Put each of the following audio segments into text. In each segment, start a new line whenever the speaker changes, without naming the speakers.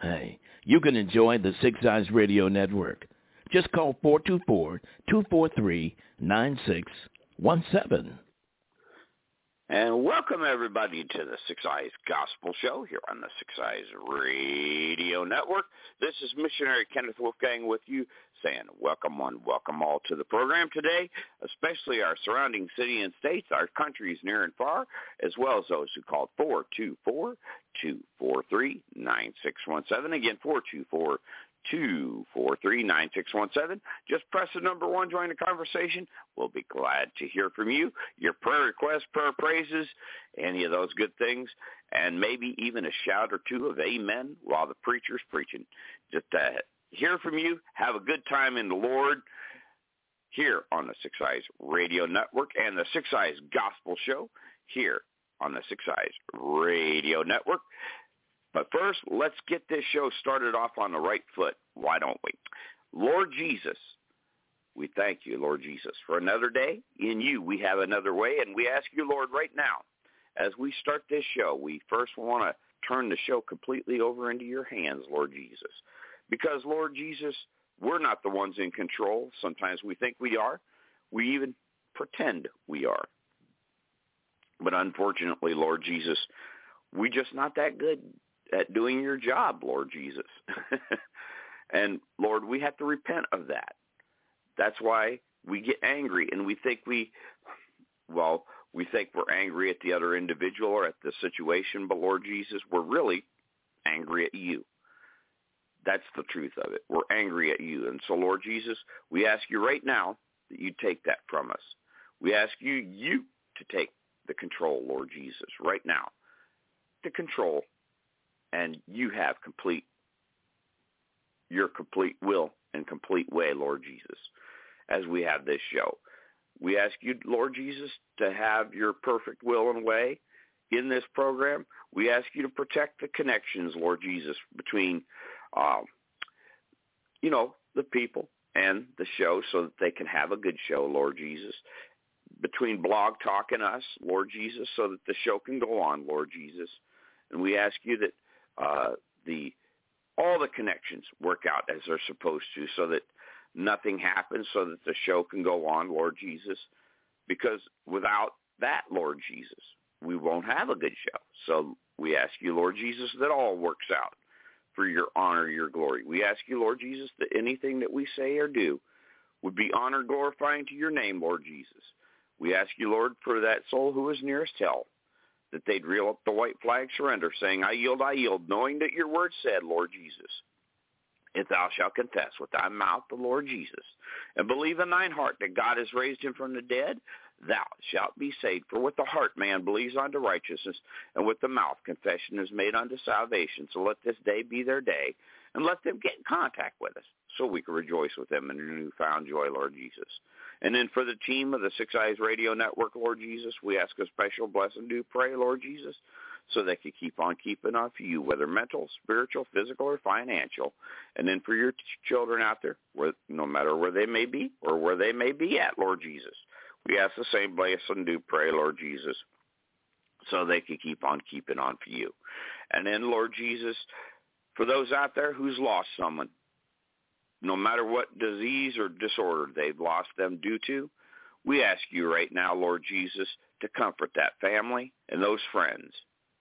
Hey, you can enjoy the Six Eyes Radio Network. Just call 424-243-9617.
And welcome, everybody, to the Six Eyes Gospel Show here on the Six Eyes Radio Network. This is Missionary Kenneth Wolfgang with you, saying welcome one, welcome all to the program today, especially our surrounding city and states, our countries near and far, as well as those who called 424-243-9617. Again, 424-243-9617. Just press the number 1, join the conversation. We'll be glad to hear from you. Your prayer requests, prayer praises, any of those good things, and maybe even a shout or two of amen while the preacher's preaching. Just hear from you. Have a good time in the Lord here on the Six Eyes Radio Network and the Six Eyes Gospel Show here on the Six Eyes Radio Network. But first, let's get this show started off on the right foot. Why don't we? Lord Jesus, we thank you, Lord Jesus, for another day. In you, we have another way, and we ask you, Lord, right now, as we start this show, we first want to turn the show completely over into your hands, Lord Jesus. Because, Lord Jesus, we're not the ones in control. Sometimes we think we are. We even pretend we are. But unfortunately, Lord Jesus, we're just not that good at doing your job, Lord Jesus. And, Lord, we have to repent of that. That's why we get angry, and we think we're angry at the other individual or at the situation, but, Lord Jesus, we're really angry at you. That's the truth of it. We're angry at you. And so, Lord Jesus, we ask you right now that you take that from us. We ask you to take the control, Lord Jesus, right now. The control, and you have your complete will and complete way, Lord Jesus, as we have this show. We ask you, Lord Jesus, to have your perfect will and way in this program. We ask you to protect the connections, Lord Jesus, between the people and the show so that they can have a good show, Lord Jesus. Between Blog Talk and us, Lord Jesus, so that the show can go on, Lord Jesus. And we ask you that all the connections work out as they're supposed to so that nothing happens, so that the show can go on, Lord Jesus. Because without that, Lord Jesus, we won't have a good show. So we ask you, Lord Jesus, that all works out for your honor, your glory. We ask you, Lord Jesus, that anything that we say or do would be honor glorifying to your name, Lord Jesus. We ask you, Lord, for that soul who is nearest hell, that they'd reel up the white flag, surrender, saying, I yield, knowing that your word said, Lord Jesus, if thou shalt confess with thy mouth the Lord Jesus, and believe in thine heart that God has raised him from the dead, thou shalt be saved. For with the heart man believes unto righteousness, and with the mouth confession is made unto salvation. So let this day be their day, and let them get in contact with us, so we can rejoice with them in their newfound joy, Lord Jesus. And then for the team of the Six Eyes Radio Network, Lord Jesus, we ask a special blessing to pray, Lord Jesus, so they can keep on keeping on for you, whether mental, spiritual, physical, or financial. And then for your children out there, no matter where they may be or where they may be at, Lord Jesus, we ask the same blessing to pray, Lord Jesus, so they can keep on keeping on for you. And then, Lord Jesus, for those out there who's lost someone, no matter what disease or disorder they've lost them due to, we ask you right now, Lord Jesus, to comfort that family and those friends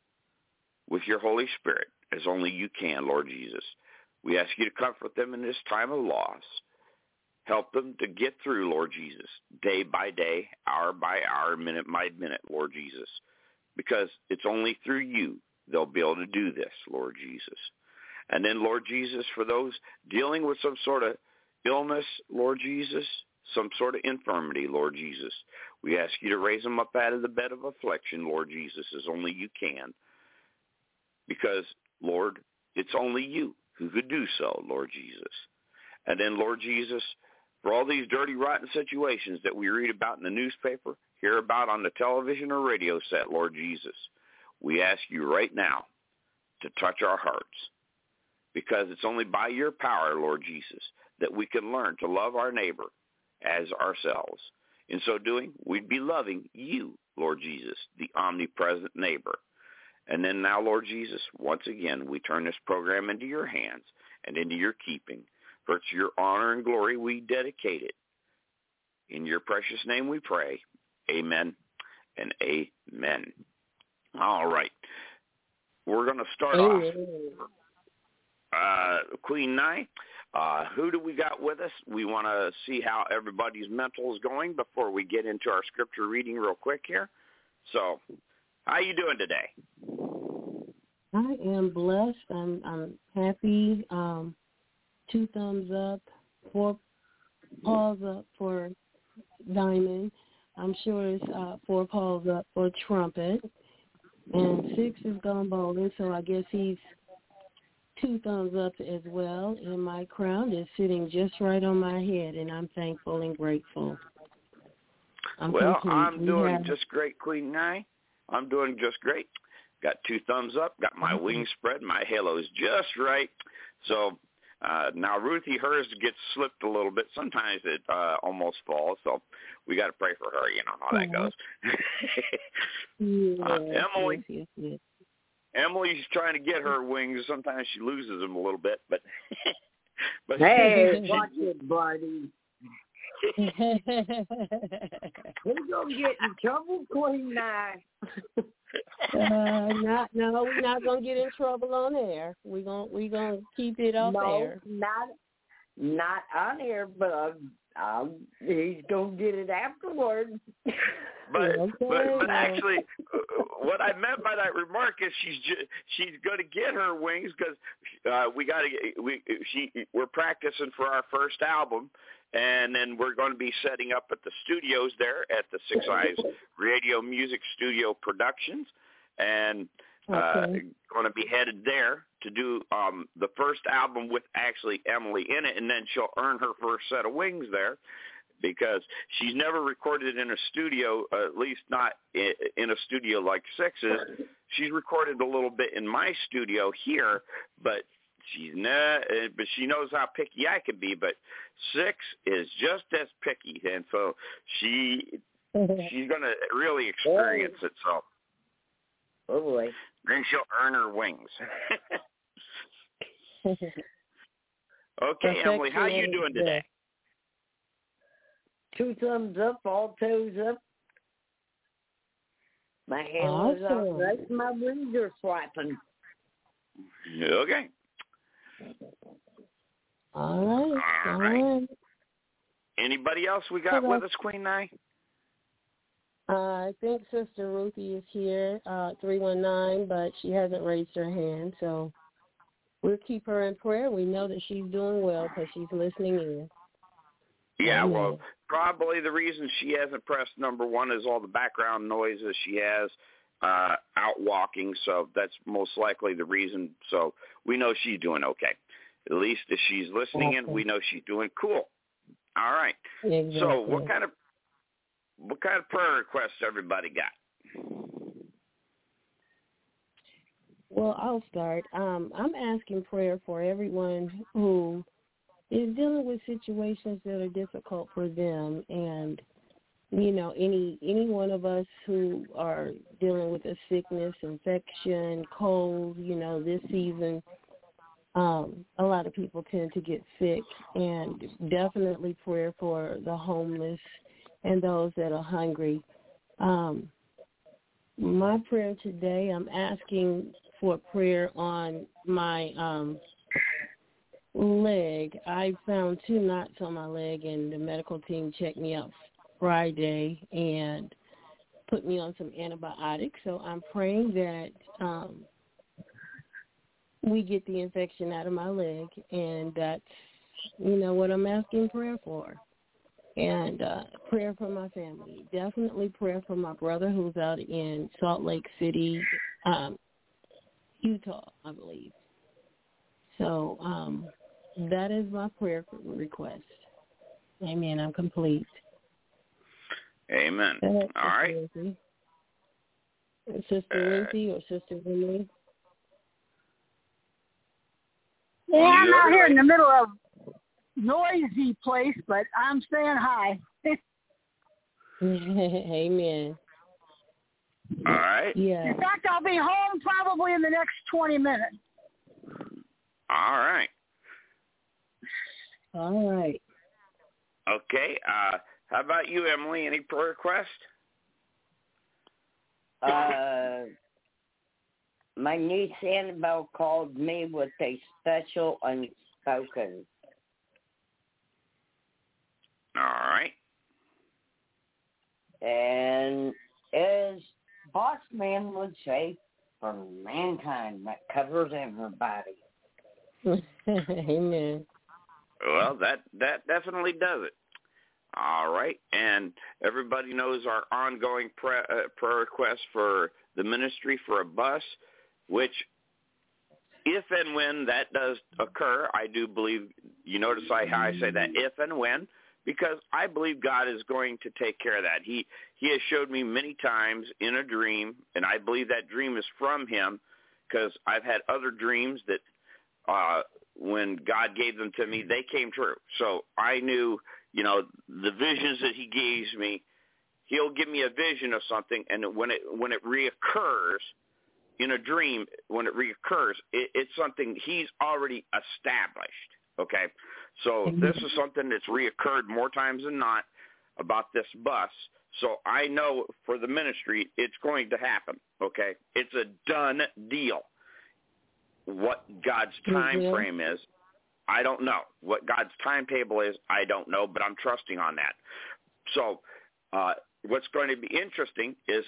with your Holy Spirit, as only you can, Lord Jesus. We ask you to comfort them in this time of loss. Help them to get through, Lord Jesus, day by day, hour by hour, minute by minute, Lord Jesus, because it's only through you they'll be able to do this, Lord Jesus. And then, Lord Jesus, for those dealing with some sort of illness, Lord Jesus, some sort of infirmity, Lord Jesus, we ask you to raise them up out of the bed of affliction, Lord Jesus, as only you can. Because, Lord, it's only you who could do so, Lord Jesus. And then, Lord Jesus, for all these dirty, rotten situations that we read about in the newspaper, hear about on the television or radio set, Lord Jesus, we ask you right now to touch our hearts. Because it's only by your power, Lord Jesus, that we can learn to love our neighbor as ourselves. In so doing, we'd be loving you, Lord Jesus, the omnipresent neighbor. And then now, Lord Jesus, once again, we turn this program into your hands and into your keeping. For it's your honor and glory we dedicate it. In your precious name we pray. Amen and amen. All right. We're going to start off. Queen Nye, who do we got with us? We want to see how everybody's mental is going before we get into our scripture reading real quick here. So, how you doing today?
I am blessed. I'm happy. 2 thumbs up, 4 paws up for Diamond. I'm sure it's 4 paws up for Trumpet. And 6 is gone bowling, so I guess he's 2 thumbs up as well. And my crown is sitting just right on my head, and I'm thankful and grateful. I'm
doing just great, Queen Nye. I'm doing just great. Got 2 thumbs up, got my wings spread, my halo is just right. So now Ruthie, hers gets slipped a little bit. Sometimes it almost falls, so we got to pray for her. You know how that goes. Emily, yes. Emily's trying to get her wings. Sometimes she loses them a little bit, but
hey, watch it, buddy. We're gonna get in trouble, Queen Nye.
We're not gonna get in trouble on air. We're gonna keep it off air.
Not on air, but he's gonna get it afterwards.
But actually, what I meant by that remark is she's going to get her wings because we're practicing for our first album, and then we're going to be setting up at the studios there at the Six Eyes Radio Music Studio Productions, and going to be headed there to do the first album with actually Emily in it, and then she'll earn her first set of wings there. Because she's never recorded in a studio, at least not in a studio like Six's. She's recorded a little bit in my studio here, but she knows how picky I can be. But Six is just as picky, and so she's going to really experience it. So,
oh boy,
then she'll earn her wings. Okay, Emily, how you doing today?
2 thumbs up, all toes up. My hand is all right. My wings are flapping.
Okay.
All right.
Anybody else we got with us, Queen Nye?
I think Sister Ruthie is here, 319, but she hasn't raised her hand, so we'll keep her in prayer. We know that she's doing well because she's listening in.
Yeah, well, probably the reason she hasn't pressed number 1 is all the background noises she has out walking, so that's most likely the reason. So we know she's doing okay. At least if she's listening in, we know she's doing cool. All right. Exactly. So what kind of prayer requests everybody got?
Well, I'll start. I'm asking prayer for everyone who is dealing with situations that are difficult for them, and any one of us who are dealing with a sickness, infection, cold. This season, a lot of people tend to get sick, and definitely prayer for the homeless and those that are hungry. My prayer today, I'm asking for prayer on my leg. I found 2 knots on my leg, and the medical team checked me out Friday and put me on some antibiotics. So I'm praying that we get the infection out of my leg, and that's what I'm asking prayer for. And prayer for my family. Definitely prayer for my brother who's out in Salt Lake City, Utah, I believe. So that is my prayer request. Amen. I'm complete.
Amen. All right.
Sister Lindsay or Sister Emily?
Yeah, I'm out here in the middle of noisy place, but I'm saying hi.
Amen.
All right.
Yeah.
In fact, I'll be home probably in the next 20 minutes.
All right.
All right.
Okay. How about you, Emily? Any prayer requests?
My niece Annabelle called me with a special unspoken.
All right.
And as Boss Man would say, for mankind, that covers everybody.
Amen.
Well, that definitely does it. All right. And everybody knows our ongoing prayer request for the ministry for a bus, which if and when that does occur, I do believe, you notice how I say that, if and when, because I believe God is going to take care of that. He has showed me many times in a dream, and I believe that dream is from him, because I've had other dreams that when God gave them to me, they came true. So I knew, the visions that he gives me, he'll give me a vision of something, and when it reoccurs in a dream, it's something he's already established, okay? So this is something that's reoccurred more times than not about this bus. So I know for the ministry, it's going to happen, okay? It's a done deal. What God's time frame is, I don't know. What God's timetable is, I don't know, but I'm trusting on that. So what's going to be interesting is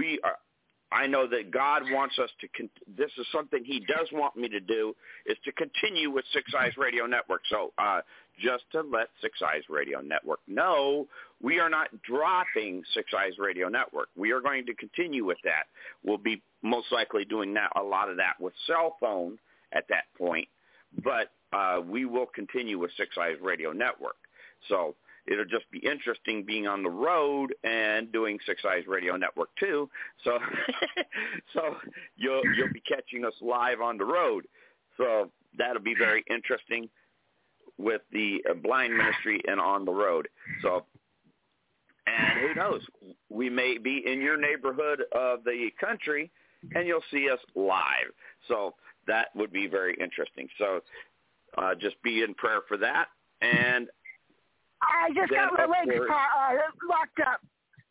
I know that God wants us to, this is something he does want me to do, is to continue with Six Eyes Radio Network. So just to let Six Eyes Radio Network know, we are not dropping Six Eyes Radio Network. We are going to continue with that. We'll be most likely doing a lot of that with cell phone at that point, but we will continue with Six Eyes Radio Network. So it'll just be interesting being on the road and doing Six Eyes Radio Network too. So, so you'll be catching us live on the road. So that'll be very interesting with the blind ministry and on the road. So, and who knows, we may be in your neighborhood of the country and you'll see us live. So that would be very interesting. So just be in prayer for that. And
I just got my legs locked up.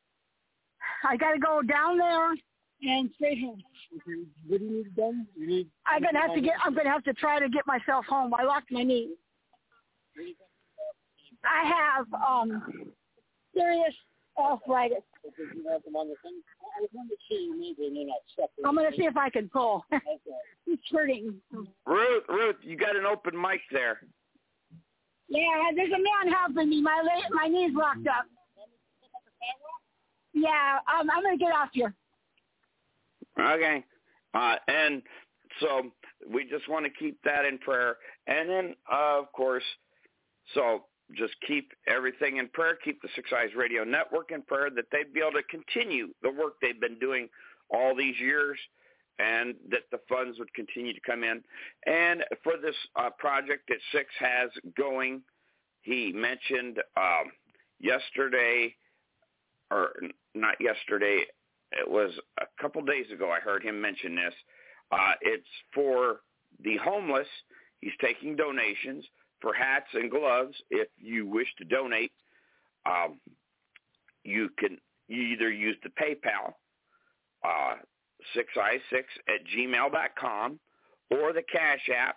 I got to go down there and straight home. What do you need done? I'm gonna have to try to get myself home. I locked my knee. I have serious arthritis. I'm gonna see if I can pull. It's hurting.
Ruth, you got an open mic there.
Yeah, there's a man helping me. My knee's locked up. Yeah, I'm going to get off here.
Okay. And so we just want to keep that in prayer. And then, of course, so just keep everything in prayer. Keep the Six Eyes Radio Network in prayer that they'd be able to continue the work they've been doing all these years, and that the funds would continue to come in. And for this project that Six has going, he mentioned yesterday, or not yesterday, it was a couple days ago I heard him mention this. It's for the homeless. He's taking donations for hats and gloves. If you wish to donate, you either use the PayPal, 6i6@gmail.com, or the Cash App,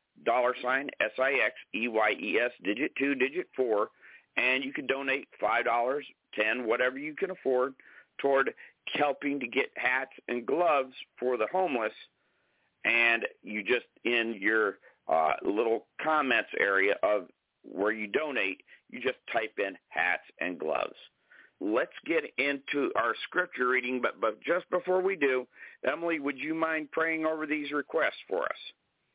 $SIXEYES, digit 2, digit 4, and you can donate $5, $10, whatever you can afford, toward helping to get hats and gloves for the homeless. And you just, in your little comments area of where you donate, you just type in hats and gloves. Let's get into our scripture reading, but just before we do, Emily, would you mind praying over these requests for us?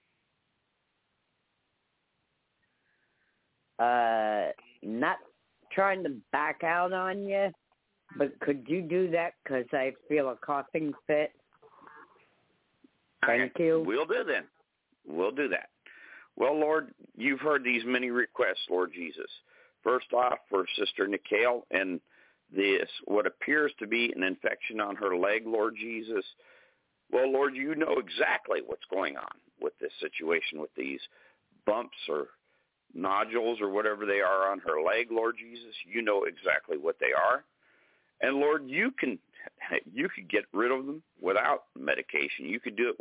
Not trying to back out on you, but could you do that? Because I feel a coughing fit. Thank you.
We'll do then. We'll do that. Well, Lord, you've heard these many requests, Lord Jesus. First off, for Sister Nikhil and what appears to be an infection on her leg, Lord Jesus. Well, Lord, you know exactly what's going on with this situation, with these bumps or nodules or whatever they are on her leg, Lord Jesus. You know exactly what they are. And Lord, you can get rid of them without medication. You could do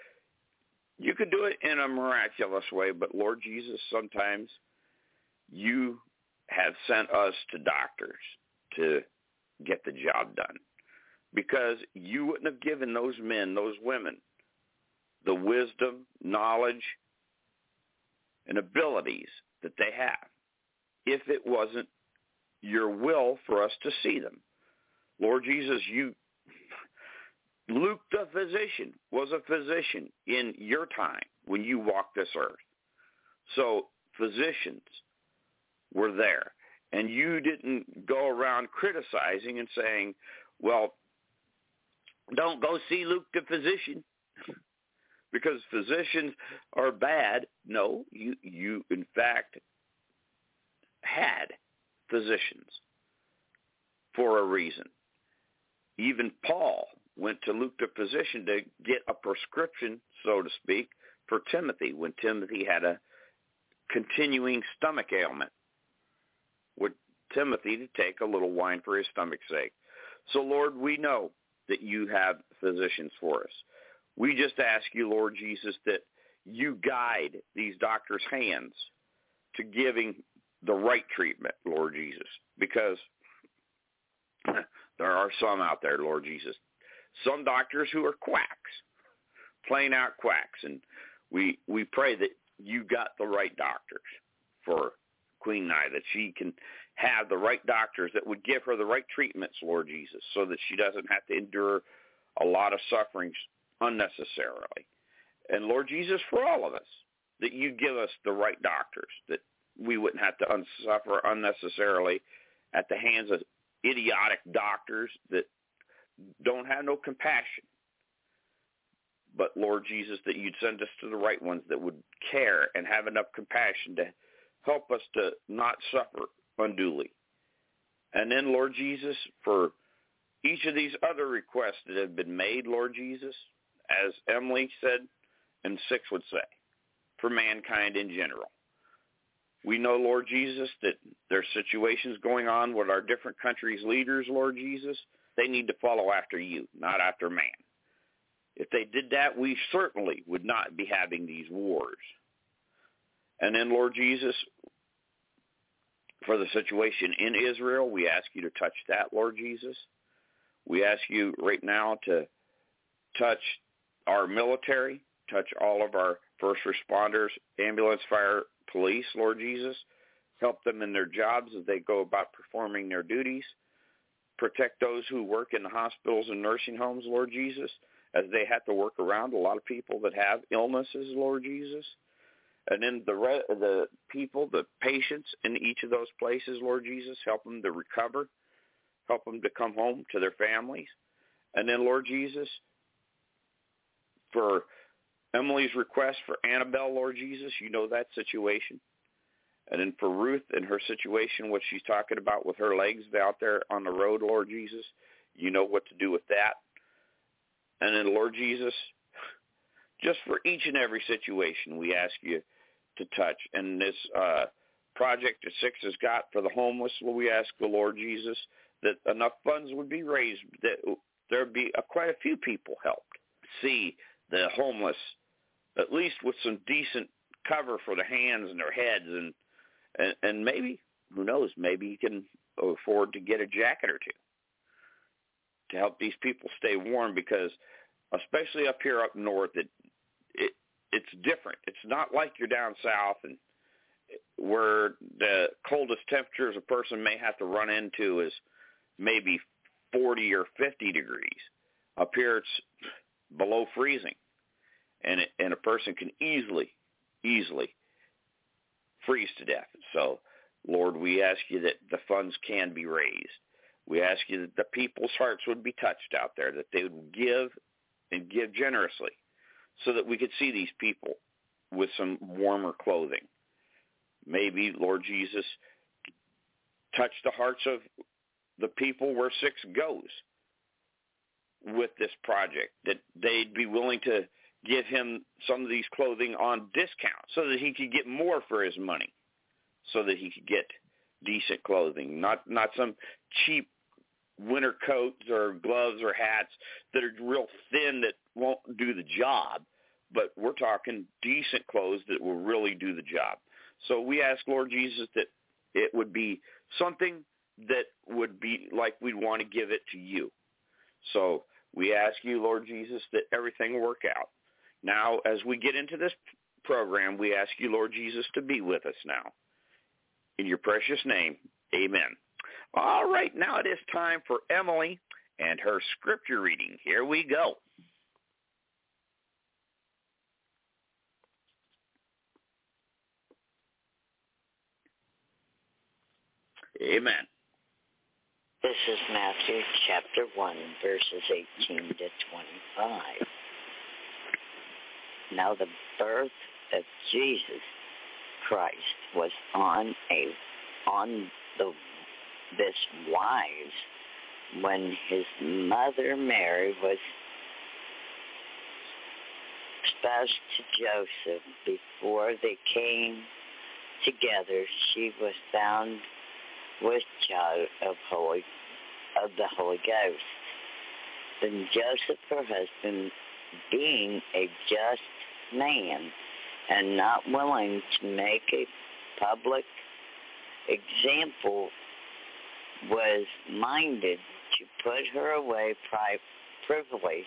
it in a miraculous way, but Lord Jesus, sometimes you have sent us to doctors to get the job done, because you wouldn't have given those men, those women, the wisdom, knowledge, and abilities that they have if it wasn't your will for us to see them. Lord Jesus, Luke the physician was a physician in your time when you walked this earth. So physicians were there, and you didn't go around criticizing and saying, well, don't go see Luke the physician because physicians are bad. No, you in fact had physicians for a reason. Even Paul went to Luke the physician to get a prescription, so to speak, for Timothy when Timothy had a continuing stomach ailment. With Timothy to take a little wine for his stomach's sake. So, Lord, we know that you have physicians for us. We just ask you, Lord Jesus, that you guide these doctors' hands to giving the right treatment, Lord Jesus, because there are some out there, Lord Jesus, some doctors who are quacks, plain out quacks, and we pray that you got the right doctors for Queen Nye, that she can have the right doctors that would give her the right treatments, Lord Jesus, so that she doesn't have to endure a lot of sufferings unnecessarily. And Lord Jesus, for all of us, that you give us the right doctors, that we wouldn't have to suffer unnecessarily at the hands of idiotic doctors that don't have no compassion. But Lord Jesus, that you'd send us to the right ones that would care and have enough compassion to help us to not suffer unduly. And then, Lord Jesus, for each of these other requests that have been made, Lord Jesus, as Emily said, and Six would say, for mankind in general. We know, Lord Jesus, that there's situations going on with our different countries' leaders, Lord Jesus. They need to follow after you, not after man. If they did that, we certainly would not be having these wars. And then, Lord Jesus, for the situation in Israel, we ask you to touch that, Lord Jesus. We ask you right now to touch our military, touch all of our first responders, ambulance, fire, police, Lord Jesus. Help them in their jobs as they go about performing their duties. Protect those who work in the hospitals and nursing homes, Lord Jesus, as they have to work around a lot of people that have illnesses, Lord Jesus. And then the people, the patients in each of those places, Lord Jesus, help them to recover, help them to come home to their families. And then, Lord Jesus, for Emily's request for Annabelle, Lord Jesus, you know that situation. And then for Ruth and her situation, what she's talking about with her legs out there on the road, Lord Jesus, you know what to do with that. And then, Lord Jesus, just for each and every situation, we ask you to touch. And this project that Six has got for the homeless, we ask the Lord Jesus that enough funds would be raised, that there would be quite a few people helped see the homeless, at least with some decent cover for their hands and their heads, and maybe, who knows, maybe you can afford to get a jacket or two to help these people stay warm, because especially up here up north, it's different. It's not like you're down south and where the coldest temperatures a person may have to run into is maybe 40 or 50 degrees. Up here it's below freezing, and a person can easily freeze to death. So, Lord, we ask you that the funds can be raised. We ask you that the people's hearts would be touched out there, that they would give and give generously so that we could see these people with some warmer clothing. Maybe, Lord Jesus, touch the hearts of the people where Six goes with this project, that they'd be willing to give him some of these clothing on discount so that he could get more for his money, so that he could get decent clothing, not some cheap winter coats or gloves or hats that are real thin that won't do the job, but we're talking decent clothes that will really do the job. So we ask, Lord Jesus, that it would be something that would be like we'd want to give it to you. So we ask you, Lord Jesus, that everything will work out. Now, as we get into this program, we ask you, Lord Jesus, to be with us now. In your precious name, amen. All right, now it is time for Emily and her scripture reading. Here we go. Amen.
This is Matthew chapter 1, verses 18 to 25. Now the birth of Jesus Christ was this wise when his mother Mary was espoused to Joseph. Before they came together, she was found with child of the Holy Ghost. Then Joseph, her husband, being a just man and not willing to make a public example, was minded to put her away privily.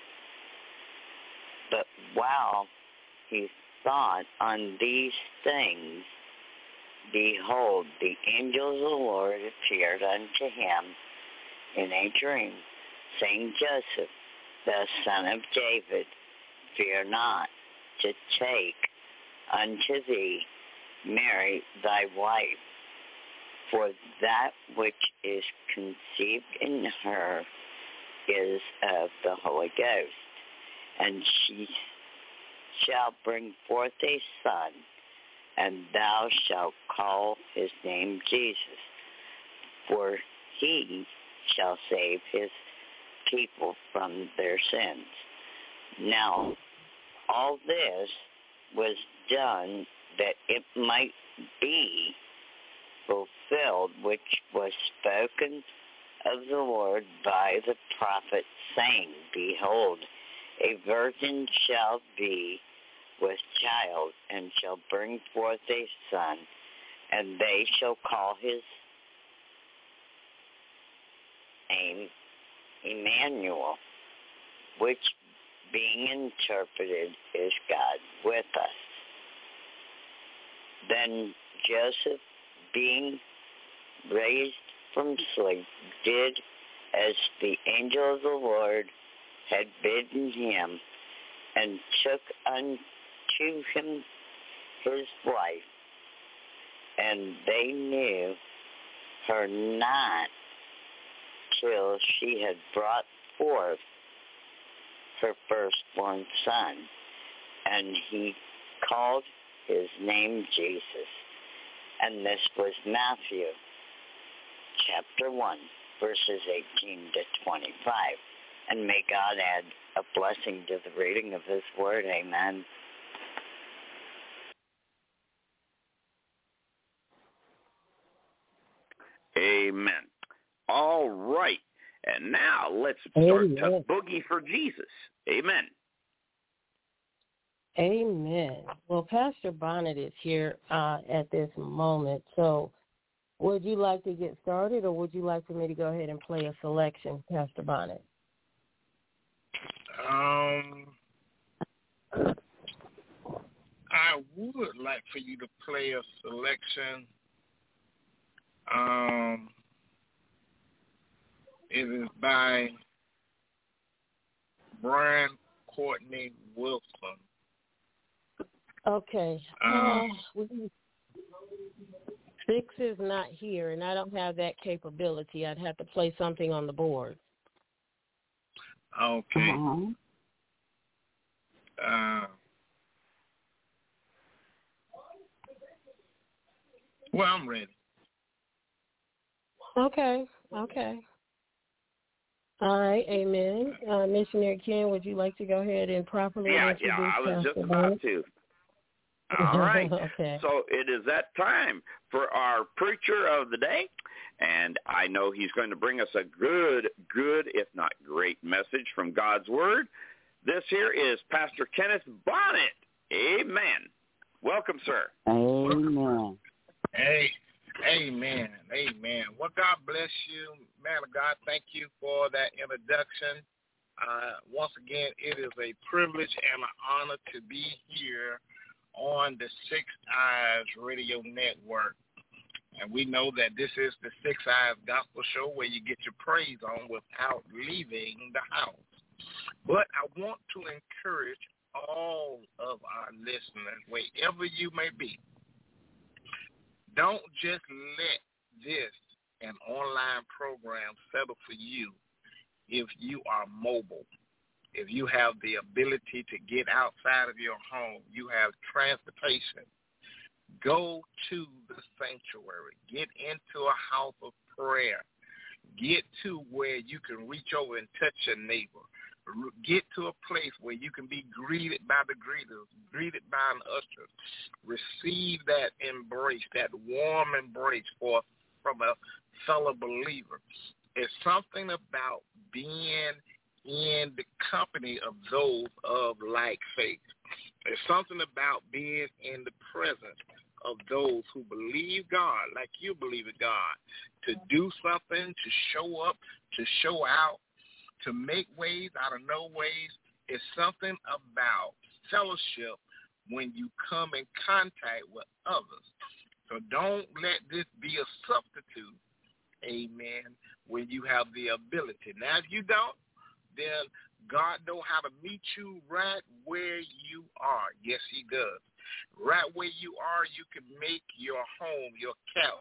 But while he thought on these things, behold, the angel of the Lord appeared unto him in a dream, saying, Joseph, the son of David, fear not to take unto thee Mary thy wife, for that which is conceived in her is of the Holy Ghost, and she shall bring forth a son, and thou shalt call his name Jesus, for he shall save his people from their sins. Now, all this was done that it might be fulfilled, which was spoken of the Lord by the prophet, saying, Behold, a virgin shall be with child, and shall bring forth a son, and they shall call his name Emmanuel, which being interpreted is God with us. Then Joseph, being raised from sleep, did as the angel of the Lord had bidden him, and took unto him his wife, and they knew her not till she had brought forth her firstborn son, and he called his name Jesus. And this was Matthew chapter 1, verses 18 to 25. And may God add a blessing to the reading of his word. Amen.
Amen. All right. And now let's start to boogie for Jesus. Amen.
Amen. Well, Pastor Bonnet is here at this moment. So would you like to get started, or would you like for me to go ahead and play a selection, Pastor Bonnet?
I would like for you to play a selection. It is by Brian Courtney Wilson.
Okay. Six is not here, and I don't have that capability. I'd have to play something on the board.
Okay. Well, I'm ready.
Okay. Okay. All right, amen. Missionary Ken, would you like to go ahead and properly introduce
I was
Pastor
just about to. All right.
Okay.
So it is that time for our preacher of the day, and I know he's going to bring us a good, if not great message from God's Word. This here is Pastor Kenneth Bonnet. Amen. Welcome, sir.
Amen.
Hey, amen. Amen. Well, God bless you, man of God. Thank you for that introduction. Once again, it is a privilege and an honor to be here on the Six Eyes Radio Network. And we know that this is the Six Eyes Gospel Show where you get your praise on without leaving the house. But I want to encourage all of our listeners, wherever you may be, don't just let this an online program settle for you if you are mobile. If you have the ability to get outside of your home, you have transportation, go to the sanctuary. Get into a house of prayer. Get to where you can reach over and touch your neighbor. Get to a place where you can be greeted by the greeters, greeted by an usher. Receive that embrace, that warm embrace from a fellow believer. It's something about being in the company of those of like faith. There's something about being in the presence of those who believe God, like you believe in God, to do something, to show up, to show out, to make ways out of no ways. It's something about fellowship when you come in contact with others. So don't let this be a substitute, amen, when you have the ability. Now, if you don't, then God knows how to meet you right where you are. Yes, he does. Right where you are, you can make your home, your couch.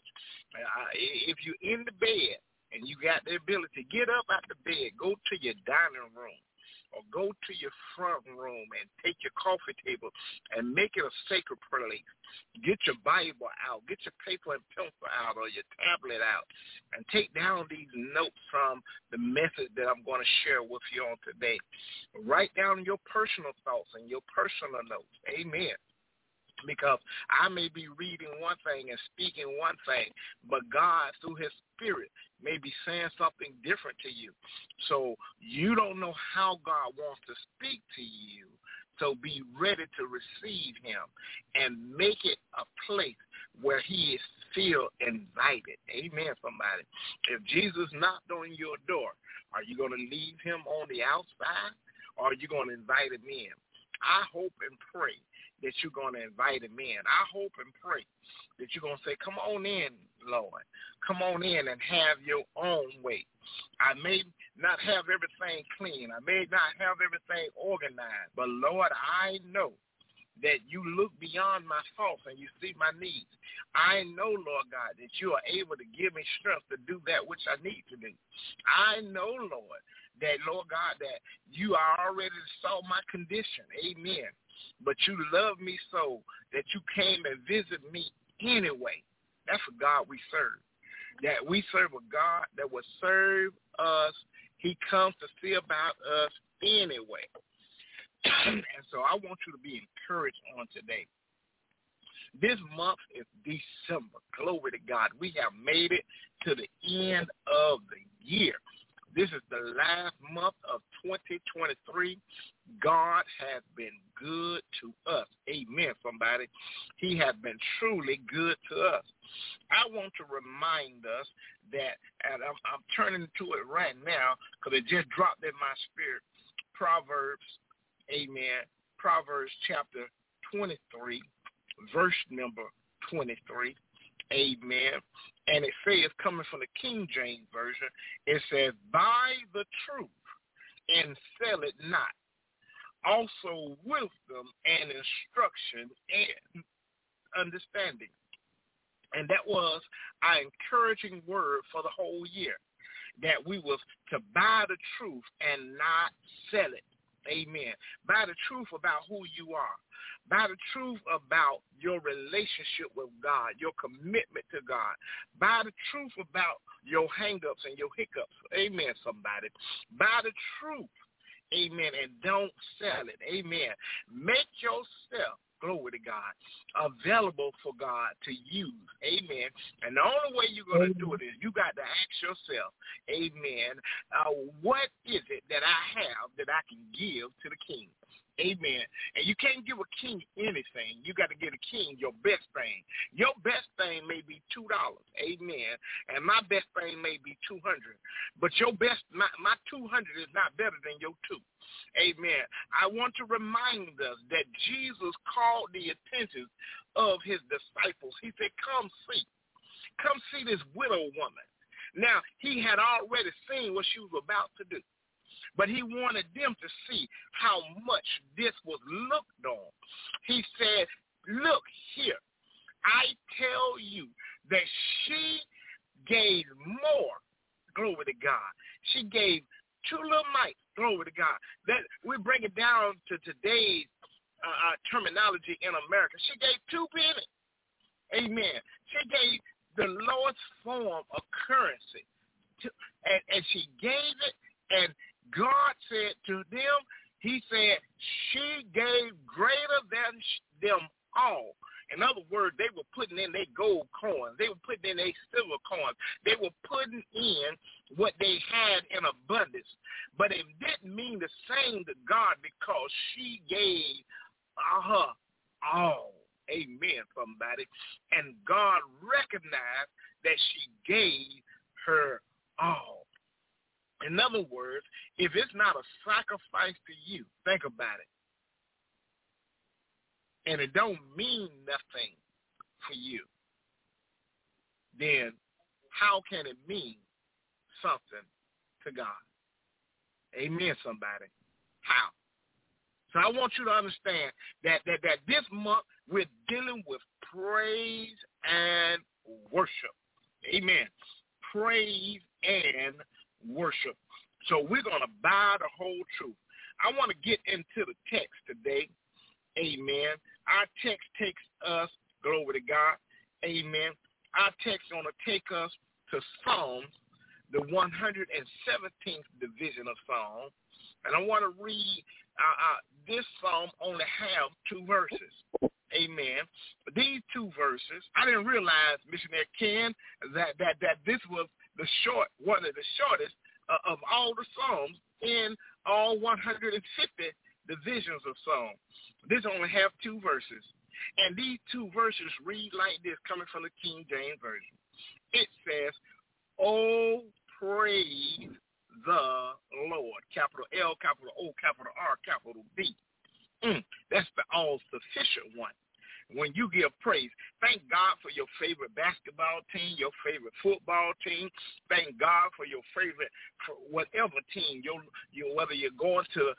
If you're in the bed and you got the ability, get up out the bed, go to your dining room, or go to your front room and take your coffee table and make it a sacred place. Get your Bible out. Get your paper and pencil out or your tablet out and take down these notes from the message that I'm going to share with you on today. Write down your personal thoughts and your personal notes. Amen. Because I may be reading one thing and speaking one thing, but God, through his Spirit, may be saying something different to you. So you don't know how God wants to speak to you. So be ready to receive him and make it a place where he is still invited. Amen, somebody. If Jesus knocked on your door, are you going to leave him on the outside or are you going to invite him in? I hope and pray that you're going to invite him in. I hope and pray that you're going to say, come on in, Lord. Come on in and have your own way. I may not have everything clean. I may not have everything organized. But, Lord, I know that you look beyond my faults and you see my needs. I know, Lord God, that you are able to give me strength to do that which I need to do. I know, Lord, that, Lord God, that you already saw my condition. Amen. But you love me so that you came and visit me anyway. That's a God we serve. That we serve a God that will serve us. He comes to see about us anyway. And so I want you to be encouraged on today. This month is December. Glory to God. We have made it to the end of the year. This is the last month of 2023. God has been good to us. Amen, somebody. He has been truly good to us. I want to remind us that, and I'm turning to it right now because it just dropped in my spirit, Proverbs, amen, Proverbs chapter 23, verse number 23. Amen. And it says, coming from the King James Version, it says, buy the truth and sell it not. Also wisdom and instruction and understanding. And that was our encouraging word for the whole year, that we was to buy the truth and not sell it. Amen. Buy the truth about who you are. Buy the truth about your relationship with God, your commitment to God. Buy the truth about your hang-ups and your hiccups. Amen, somebody. Buy the truth. Amen. And don't sell it. Amen. Make yourself, glory to God, available for God to use. Amen. And the only way you're going to do it is you got to ask yourself, amen, what is it that I have that I can give to the king? Amen. And you can't give a king anything. You got to give a king your best thing. Your best thing may be $2. Amen. And my best thing may be $200. But your best, my $200 is not better than your $2. Amen. I want to remind us that Jesus called the attention of his disciples. He said, come see. Come see this widow woman. Now, he had already seen what she was about to do. But he wanted them to see how much this was looked on. He said, look here, I tell you that she gave more, glory to God. She gave 2 little mites, glory to God. That we bring it down to today's terminology in America. She gave 2 pennies. Amen. She gave the lowest form of currency. And she gave it, and God said to them, he said, she gave greater than them all. In other words, they were putting in their gold coins. They were putting in their silver coins. They were putting in what they had in abundance. But it didn't mean the same to God because she gave her all. Amen, somebody. And God recognized that she gave her all. In other words, if it's not a sacrifice to you, think about it. And it don't mean nothing for you, then how can it mean something to God? Amen, somebody. How? So I want you to understand that this month we're dealing with praise and worship. Amen. Praise and worship. So we're going to buy the whole truth. I want to get into the text today. Amen. Our text takes us, glory to God. Amen. Our text is going to take us to Psalms, the 117th division of Psalms. And I want to read this Psalm only have 2 verses. Amen. But these 2 verses, I didn't realize, Missionary Ken, that this was one of the shortest of all the Psalms in all 150 divisions of Psalms. This only have 2 verses. And these 2 verses read like this, coming from the King James Version. It says, oh, praise the Lord. Capital L, capital O, capital R, capital B. That's the all-sufficient one. When you give praise, thank God for your favorite basketball team, your favorite football team. Thank God for your favorite, for whatever team. Whether you're going to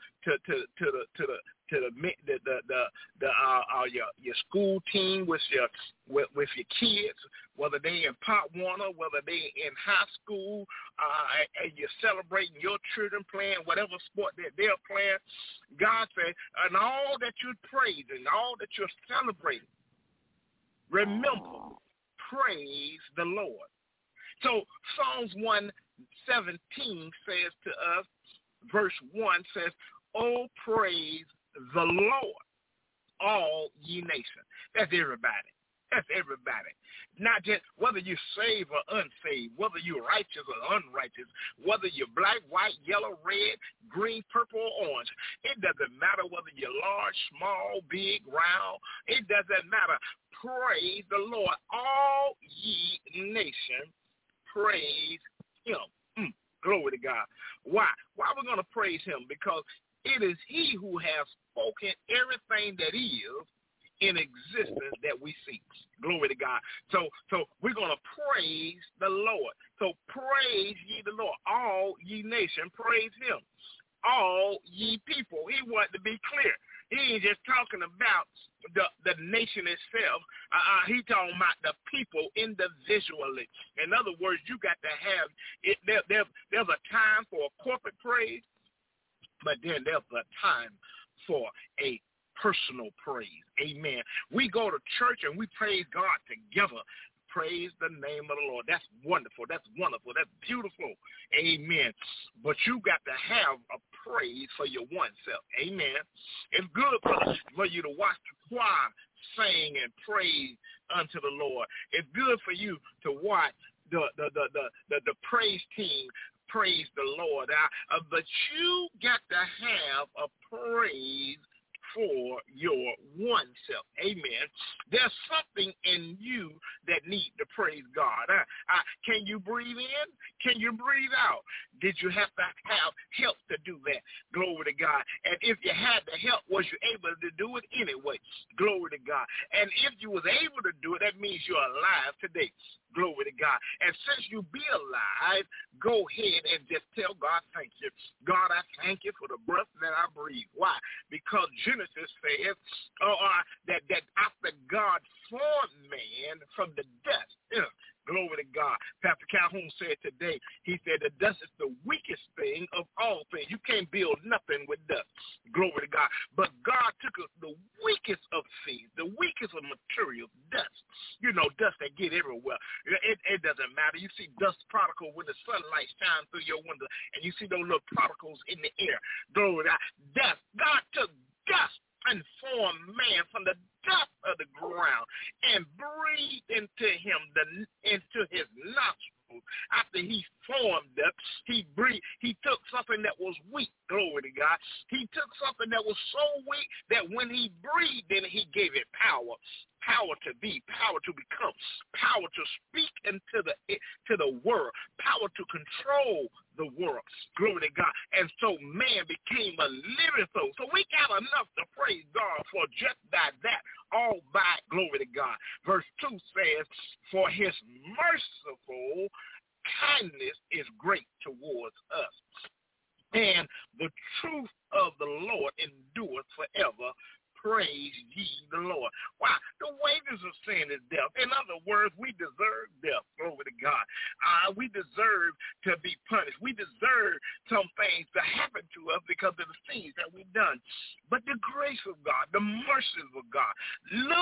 your school team with your kids, whether they in Pop Warner, whether they in high school, and you're celebrating your children playing whatever sport that they're playing. God said, and all that you're praising, all that you're celebrating, remember, praise the Lord. So Psalms 117 says to us, verse 1 says, oh, praise the Lord, all ye nations. That's everybody. That's everybody. Not just whether you're saved or unsaved, whether you're righteous or unrighteous, whether you're black, white, yellow, red, green, purple, or orange. It doesn't matter whether you're large, small, big, round. It doesn't matter. Praise the Lord, all ye nations. Praise him. Glory to God. Why? Why we're going to praise him? Because it is he who has spoken everything that is in existence that we see. Glory to God. So we're going to praise the Lord. So praise ye the Lord, all ye nation. Praise him, all ye people. He wanted to be clear. He ain't just talking about the nation itself. He talking about the people individually. In other words, you got to have it. There's a time for a corporate praise, but then there's a time for a personal praise. Amen. We go to church and we praise God together. Praise the name of the Lord. That's wonderful. That's wonderful. That's beautiful. Amen. But you got to have a praise for your one self. Amen. It's good for you to watch the choir sing and praise unto the Lord. It's good for you to watch the praise team praise the Lord. But you got to have a praise for your one self. Amen. There's something in you that needs to praise God. Can you breathe in? Can you breathe out? Did you have to have help to do that? Glory to God. And if you had the help, was you able to do it anyway? Glory to God. And if you was able to do it, that means you're alive today. Glory to God. And since you be alive, go ahead and just tell God, thank you. God, I thank you for the breath that I breathe. Why? Because Genesis says that after God formed man from the dust, glory to God. Pastor Calhoun said today, he said that dust is the weakest thing of all things. You can't build nothing with dust. Glory to God. But God took the weakest of things, the weakest of materials, dust. You know, dust that get everywhere. It doesn't matter. You see dust particles when the sunlight shines through your window, and you see those little particles in the air. Glory to God. Dust. God took dust and formed man from the dust of the ground and breathed into him, into his nostrils. After he formed us, he breathed. He took something that was weak, glory to God. He took something that was so weak that when he breathed in it, he gave it power. Power to be, power to become, power to speak into the world, power to control the world. Glory to God. And so man became a living soul. So we got enough to praise God for just that, all by glory to God. Verse 2 says, for his merciful kindness is great towards us, and the truth of the Lord endureth forever. Praise ye the Lord. Wow, the wages of sin is death. In other words, we deserve death. Glory to God. We deserve to be punished. We deserve some things to happen to us because of the sins that we've done. But the grace of God, the mercies of God, look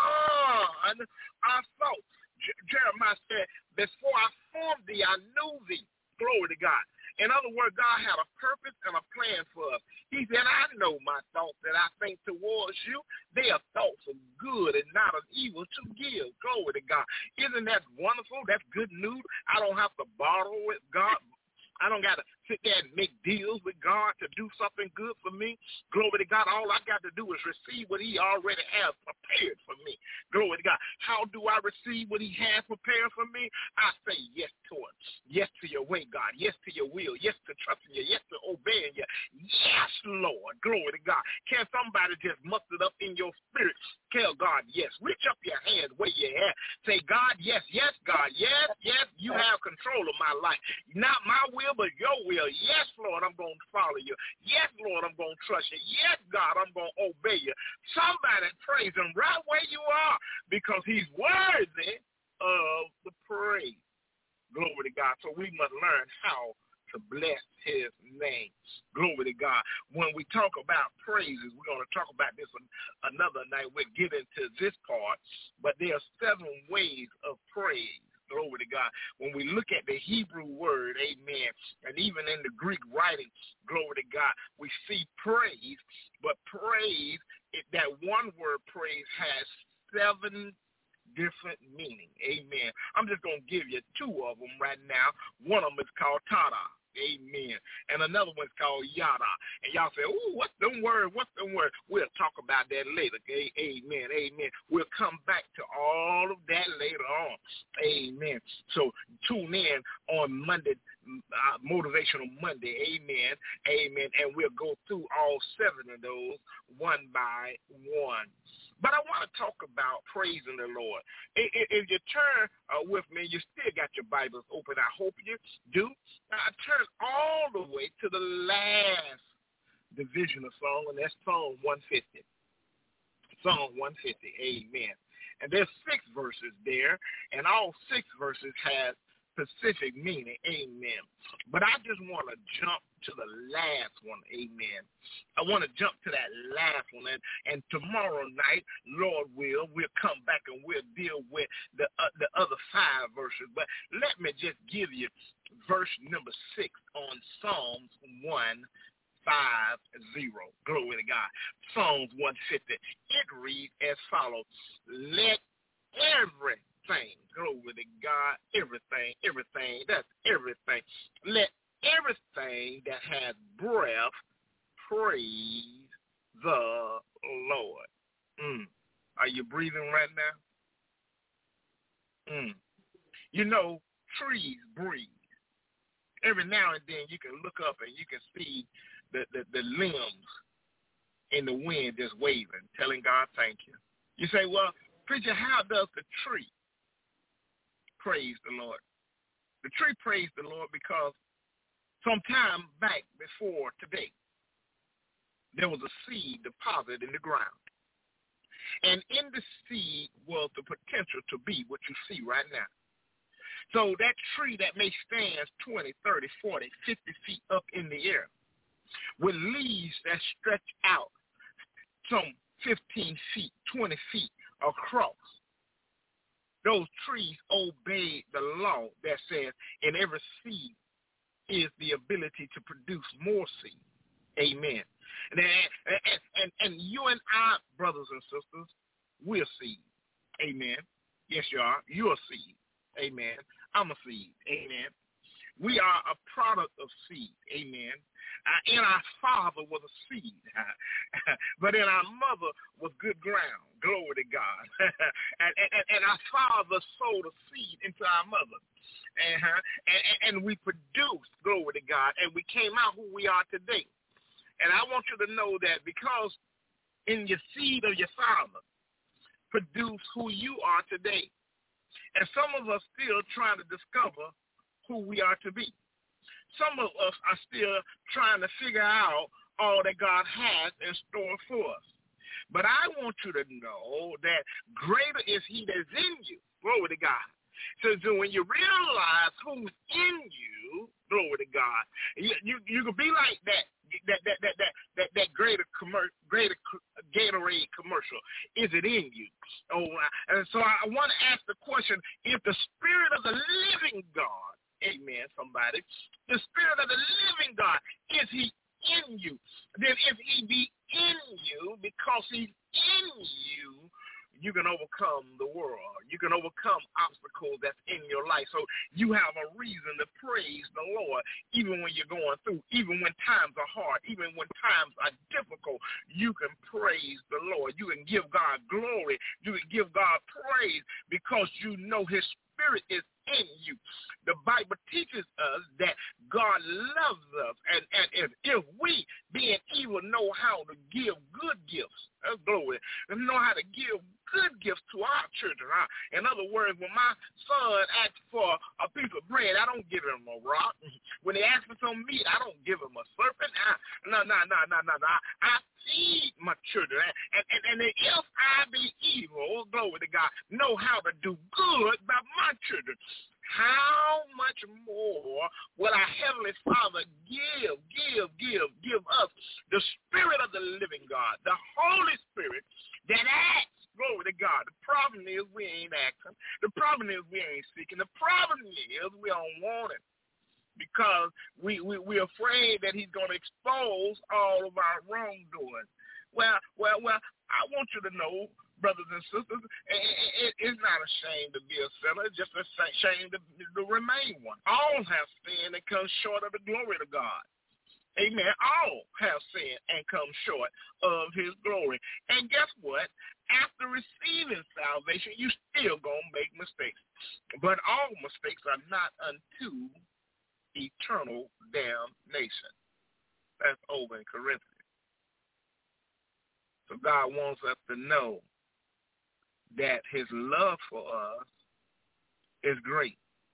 beyond our thoughts. Jeremiah said, before I formed thee, I knew thee. Glory to God. In other words, God had a purpose and a plan for us. He said, I know my thoughts that I think towards you. They are thoughts of good and not of evil to give. Glory to God. Isn't that wonderful? That's good news. I don't have to borrow with God. I don't got to sit there and make deals with God to do something good for me. Glory to God. All I got to do is receive what he already has prepared for me. Glory to God. How do I receive what he has prepared for me? I say yes to it. Yes to your way, God. Yes to your will. Yes to trusting you. Yes to obeying you. Yes, Lord. Glory to God. Can somebody just muster it up in your spirit? Tell God yes. Reach up your hands where you're at. Say, God, yes, yes, God. Yes, yes, you have control of my life. Not my will, but your will. Yes, Lord, I'm going to follow you. Yes, Lord, I'm going to trust you. Yes, God, I'm going to obey you. Somebody praise him right where you are because he's worthy of the praise. Glory to God. So we must learn how to bless his name. Glory to God. When we talk about praises, we're going to talk about this another night. We'll get into this part, but there are 7 ways of praise. Glory to God. When we look at the Hebrew word, amen, and even in the Greek writing, glory to God, we see praise, but praise, that one word praise has 7 different meaning. Amen. I'm just going to give you 2 of them right now. One of them is called tada. Amen. And another one's called yada. And y'all say, ooh, what's them words? What's them words? We'll talk about that later. Okay? Amen. Amen. We'll come back to all of that later on. Amen. So tune in on Monday, Motivational Monday. Amen. Amen. And we'll go through all 7 of those one by one. But I want to talk about praising the Lord. If you turn with me, you still got your Bibles open. I hope you do. Turn all the way to the last division of song, and that's Psalm 150. Psalm 150, amen. And there's 6 verses there, and all 6 verses have specific meaning, amen. But I just want to jump to the last one, amen. I want to jump to that last one, and tomorrow night, Lord will, we'll come back and we'll deal with the other 5 verses. But let me just give you verse number 6 on Psalms 150. Glory to God. Psalms 150. It reads as follows: let everything, glory to God, everything, that's everything. Let everything that has breath praise the Lord. Are you breathing right now? You know, trees breathe. Every now and then you can look up and you can see the limbs in the wind just waving, telling God thank you. You say, well, preacher, how does the tree praise the Lord? The tree praised the Lord because some time back before today, there was a seed deposited in the ground. And in the seed was the potential to be what you see right now. So that tree that may stand 20, 30, 40, 50 feet up in the air with leaves that stretch out some 15 feet, 20 feet across. Those trees obeyed the law that says in every seed is the ability to produce more seed. Amen. And you and I, brothers and sisters, we're seed. Amen. Yes, you are. You're a seed. Amen. I'm a seed. Amen. We are a product of seed. Amen. And our father was a seed. But in our mother was good ground. Glory to God. and our father sowed a seed into our mother. And we produced, glory to God, and we came out who we are today. And I want you to know that because in your seed of your father produce who you are today. And some of us still trying to discover who we are to be. Some of us are still trying to figure out all that God has in store for us. But I want you to know that greater is he that's in you. Glory to God. So when you realize who's in you, glory to God, you can be like that greater Gatorade commercial. Is it in you? And so I want to ask the question: if the Spirit of the living God, amen, somebody, the Spirit of the living God, is he in you? Then if he be in you, because he's in you, you can overcome the world. You can overcome obstacles that's in your life. So you have a reason to praise the Lord, even when you're going through, even when times are hard, even when times are difficult. You can praise the Lord. You can give God glory. You can give God praise because you know his Spirit is in you. The Bible teaches us that God loves us, and if we, being evil, know how to give good gifts, glory, know how to give good gifts to our children. In other words, when my son asks for a piece of bread, I don't give him a rock. When he asks for some meat, I don't give him a serpent. No. I feed my children. And if I be evil, glory to God, know how to do good by my children, how much more will our Heavenly Father give us the Spirit of the living God, the Holy Spirit that acts. Glory to God. The problem is we ain't acting. The problem is we ain't seeking. The problem is we don't want it because we're afraid that he's going to expose all of our wrongdoing. Well, I want you to know, brothers and sisters, it's not a shame to be a sinner. It's just a shame to remain one. All have sinned and come short of the glory of God. Amen. All have sinned and come short of his glory. And guess what? After receiving salvation, you still going to make mistakes. But all mistakes are not unto eternal damnation. That's over in Corinthians. So God wants us to know that his love for us is great.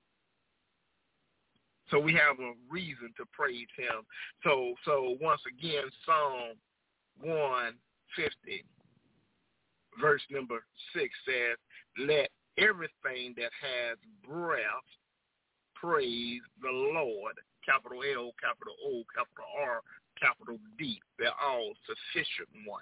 So we have a reason to praise him. So once again, Psalm 150, verse number 6 says, let everything that has breath praise the Lord. Capital L, capital O, capital R, capital D. They're all sufficient one.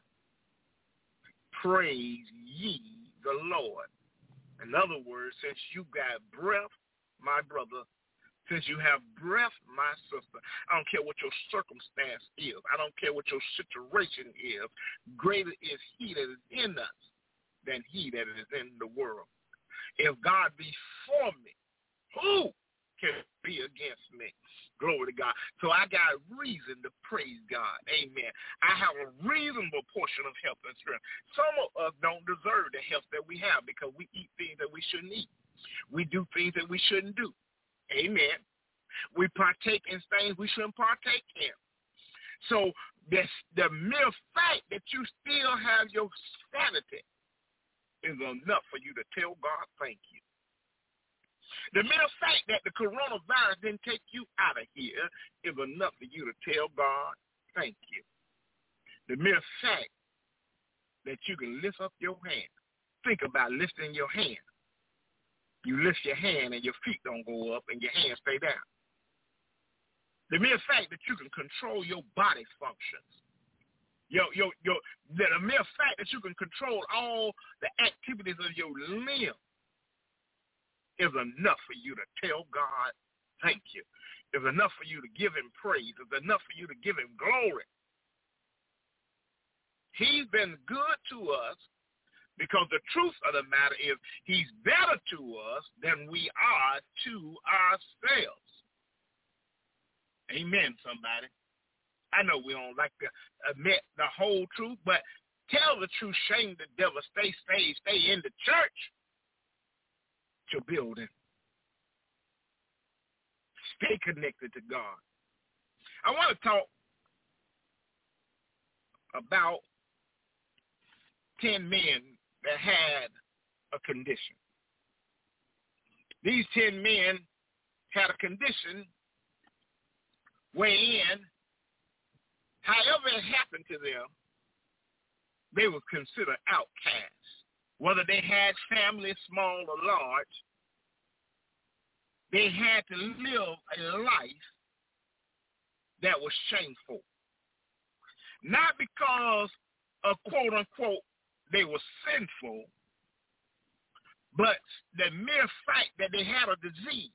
Praise ye the Lord. In other words, since you got breath, my brother, since you have breath, my sister, I don't care what your circumstance is. I don't care what your situation is. Greater is he that is in us than he that is in the world. If God be for me, who can be against me? Glory to God. So I got reason to praise God. Amen. I have a reasonable portion of health and strength. Some of us don't deserve the health that we have because we eat things that we shouldn't eat. We do things that we shouldn't do. Amen. We partake in things we shouldn't partake in. So the mere fact that you still have your sanity is enough for you to tell God thank you. The mere fact that the coronavirus didn't take you out of here is enough for you to tell God thank you. The mere fact that you can lift up your hand. Think about lifting your hand. You lift your hand and your feet don't go up and your hands stay down. The mere fact that you can control your body functions. The mere fact that you can control all the activities of your limbs is enough for you to tell God thank you. It's enough for you to give him praise. It's enough for you to give him glory. He's been good to us because the truth of the matter is he's better to us than we are to ourselves. Amen, somebody. I know we don't like to admit the whole truth, but tell the truth, shame the devil, stay saved, stay in the church. Your building. Stay connected to God. I want to talk about 10 men that had a condition. These 10 men had a condition wherein, however it happened to them, they were considered outcasts. Whether they had families, small or large, they had to live a life that was shameful. Not because of quote unquote they were sinful, but the mere fact that they had a disease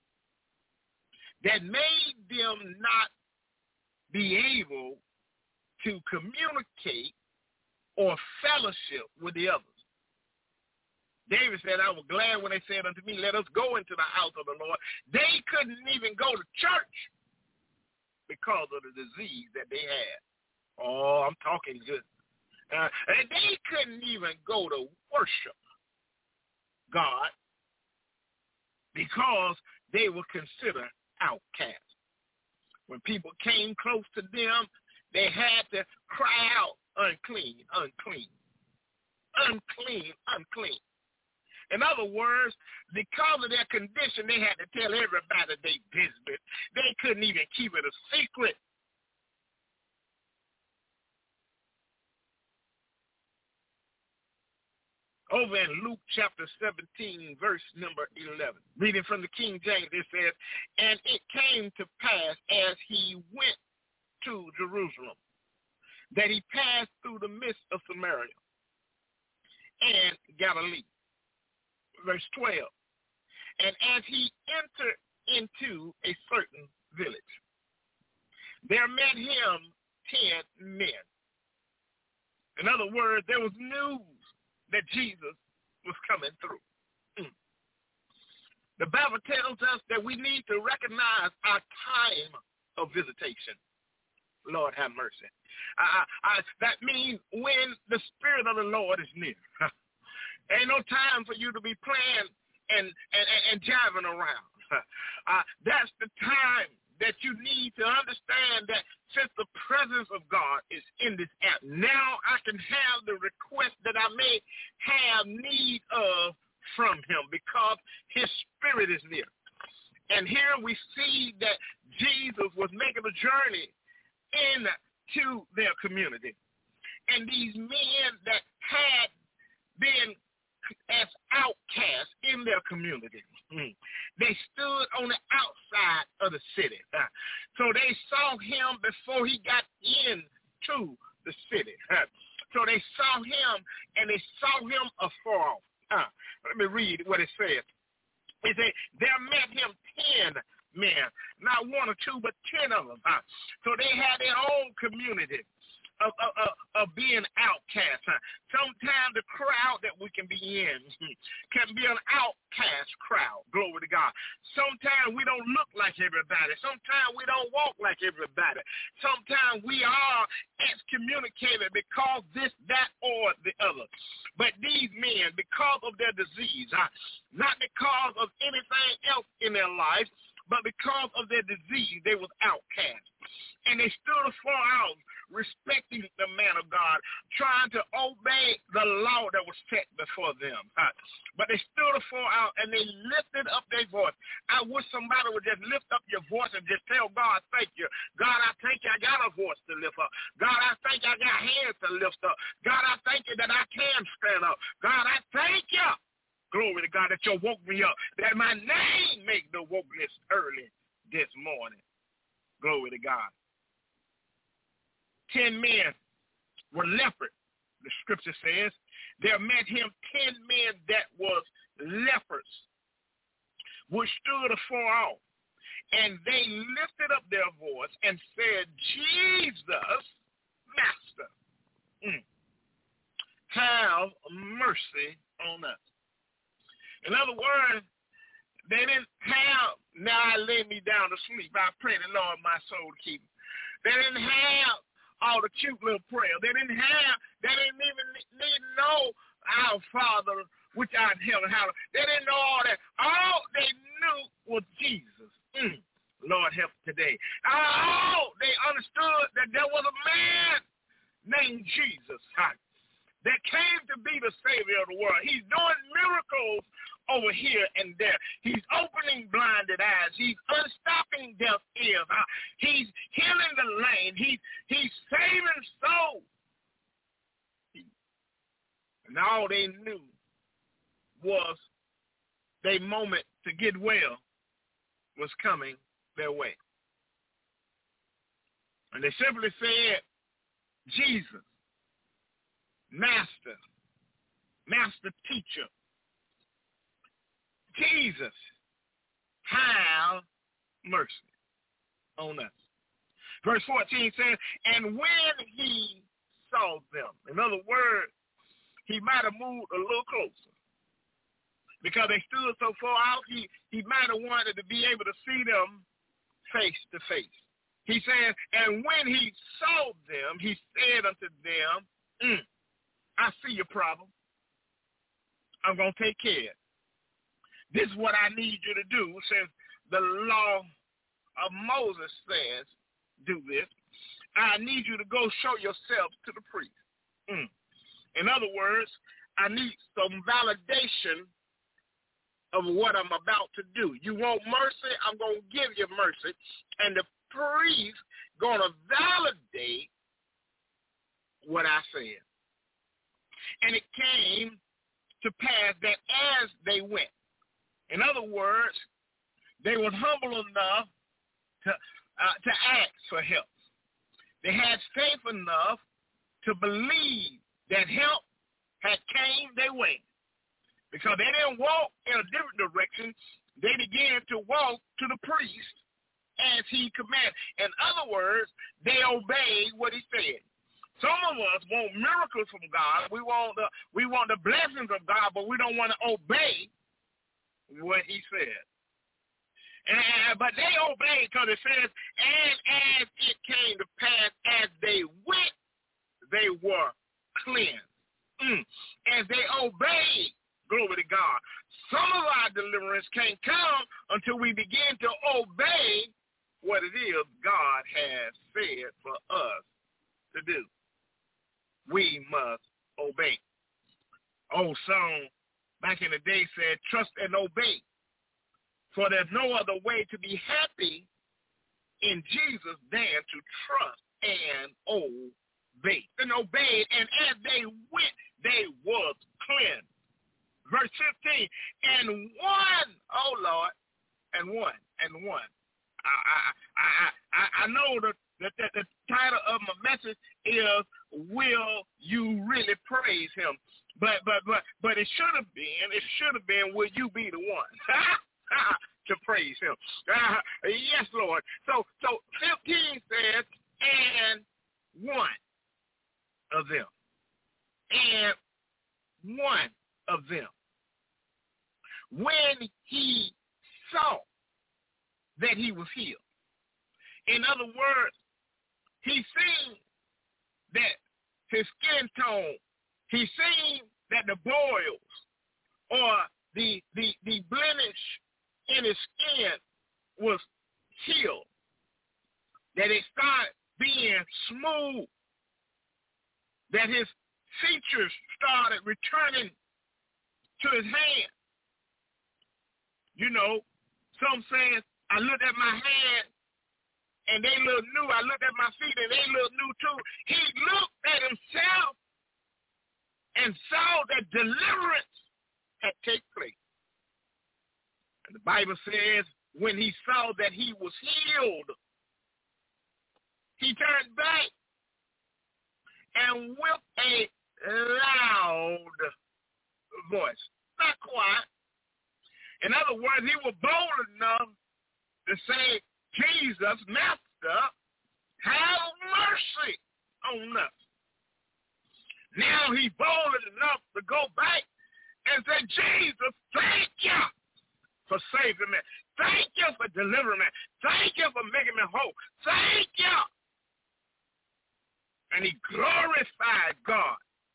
that made them not be able to communicate or fellowship with the others. David said, I was glad when they said unto me, let us go into the house of the Lord. They couldn't even go to church because of the disease that they had. Oh, I'm talking good. And they couldn't even go to worship God because they were considered outcasts. When people came close to them, they had to cry out, unclean, unclean, unclean, unclean. In other words, because of their condition, they had to tell everybody their business. They couldn't even keep it a secret. Over in Luke chapter 17, verse number 11, reading from the King James, it says, and it came to pass as he went to Jerusalem, that he passed through the midst of Samaria and Galilee. Verse 12, and as he entered into a certain village, there met him 10 men. In other words, there was news that Jesus was coming through. The Bible tells us that we need to recognize our time of visitation. Lord have mercy. That means when the Spirit of the Lord is near. Ain't no time for you to be playing and jiving around. That's the time that you need to understand that since the presence of God is in this app, now I can have the request that I may have need of from him because his Spirit is near. And here we see that Jesus was making a journey into their community. And these men that had been as outcasts in their community. they stood on the outside of the city. So they saw him before he got into the city. So they saw him, and they saw him afar off. Let me read what it says. It said, there met him 10 men, not one or two, but 10 of them. So they had their own community of being outcast. Sometimes the crowd that we can be in can be an outcast crowd. Glory to God. Sometimes we don't look like everybody. Sometimes we don't walk like everybody. Sometimes we are excommunicated because this, that, or the other. But these men, because of their disease, not because of anything else in their life, but because of their disease, they was outcast. And they stood afar out, respecting the man of God, trying to obey the law that was set before them. But they stood afar out, and they lifted up their voice. I wish somebody would just lift up your voice and just tell God, thank you. God, I thank you I got a voice to lift up. God, I thank you I got hands to lift up. God, I thank you that I can stand up. God, I thank you. Glory to God that you woke me up, that my name make the wokeness early this morning. Glory to God. 10 men were leopard, the scripture says. There met him 10 men that was lepers, which stood afar off. And they lifted up their voice and said, Jesus, Master, have mercy on us. In other words, they didn't have, now I lay me down to sleep. I pray the Lord my soul to keep me. They didn't have all the cute little prayer. They didn't even need to know our Father, which art in heaven, hallowed. They didn't know all that. All they knew was Jesus. Lord help today. All they understood that there was a man named Jesus that came to be the Savior of the world. He's doing miracles over here and there. He's opening blinded eyes. He's unstopping deaf ears. He's healing the lame. He's saving souls. And all they knew was their moment to get well was coming their way. And they simply said, Jesus, Master, Teacher, Jesus, have mercy on us. Verse 14 says, and when he saw them, in other words, he might have moved a little closer. Because they stood so far out, he might have wanted to be able to see them face to face. He says, and when he saw them, he said unto them, I see your problem. I'm going to take care of it. This is what I need you to do, since the law of Moses says, do this. I need you to go show yourself to the priest. In other words, I need some validation of what I'm about to do. You want mercy? I'm going to give you mercy. And the priest going to validate what I said. And it came to pass that as they went, in other words, they were humble enough to ask for help. They had faith enough to believe that help had came their way. Because they didn't walk in a different direction. They began to walk to the priest as he commanded. In other words, they obeyed what he said. Some of us want miracles from God. We want the blessings of God, but we don't want to obey what he said. But they obeyed, because it says, and as it came to pass, as they went, they were cleansed. As they obeyed, glory to God. Some of our deliverance can't come until we begin to obey what it is God has said for us to do. We must obey. Old song back in the day said, trust and obey. For there's no other way to be happy in Jesus than to trust and obey. And obeyed, and as they went, they was cleansed. Verse 15, and one, oh Lord, and one. I know that the title of my message is "Will You Really Praise Him?" But it should have been "Will you be the one to praise Him?" Yes, Lord. So 15 says, "And one of them, and one of them, when he saw that he was healed." In other words, he seen that his skin tone, he seen that the boils or the blemish in his skin was healed, that it started being smooth, that his features started returning to his hand. You know, some saying, I looked at my hand and they look new. I looked at my feet and they look new too. He looked at himself and saw that deliverance had taken place. And the Bible says when he saw that he was healed, he turned back and with a loud voice, not quiet. In other words, he was bold enough to say, Jesus, Master, have mercy on us. Now he's bold enough to go back and say, Jesus, thank you for saving me. Thank you for delivering me. Thank you for making me whole. Thank you. And he glorified God.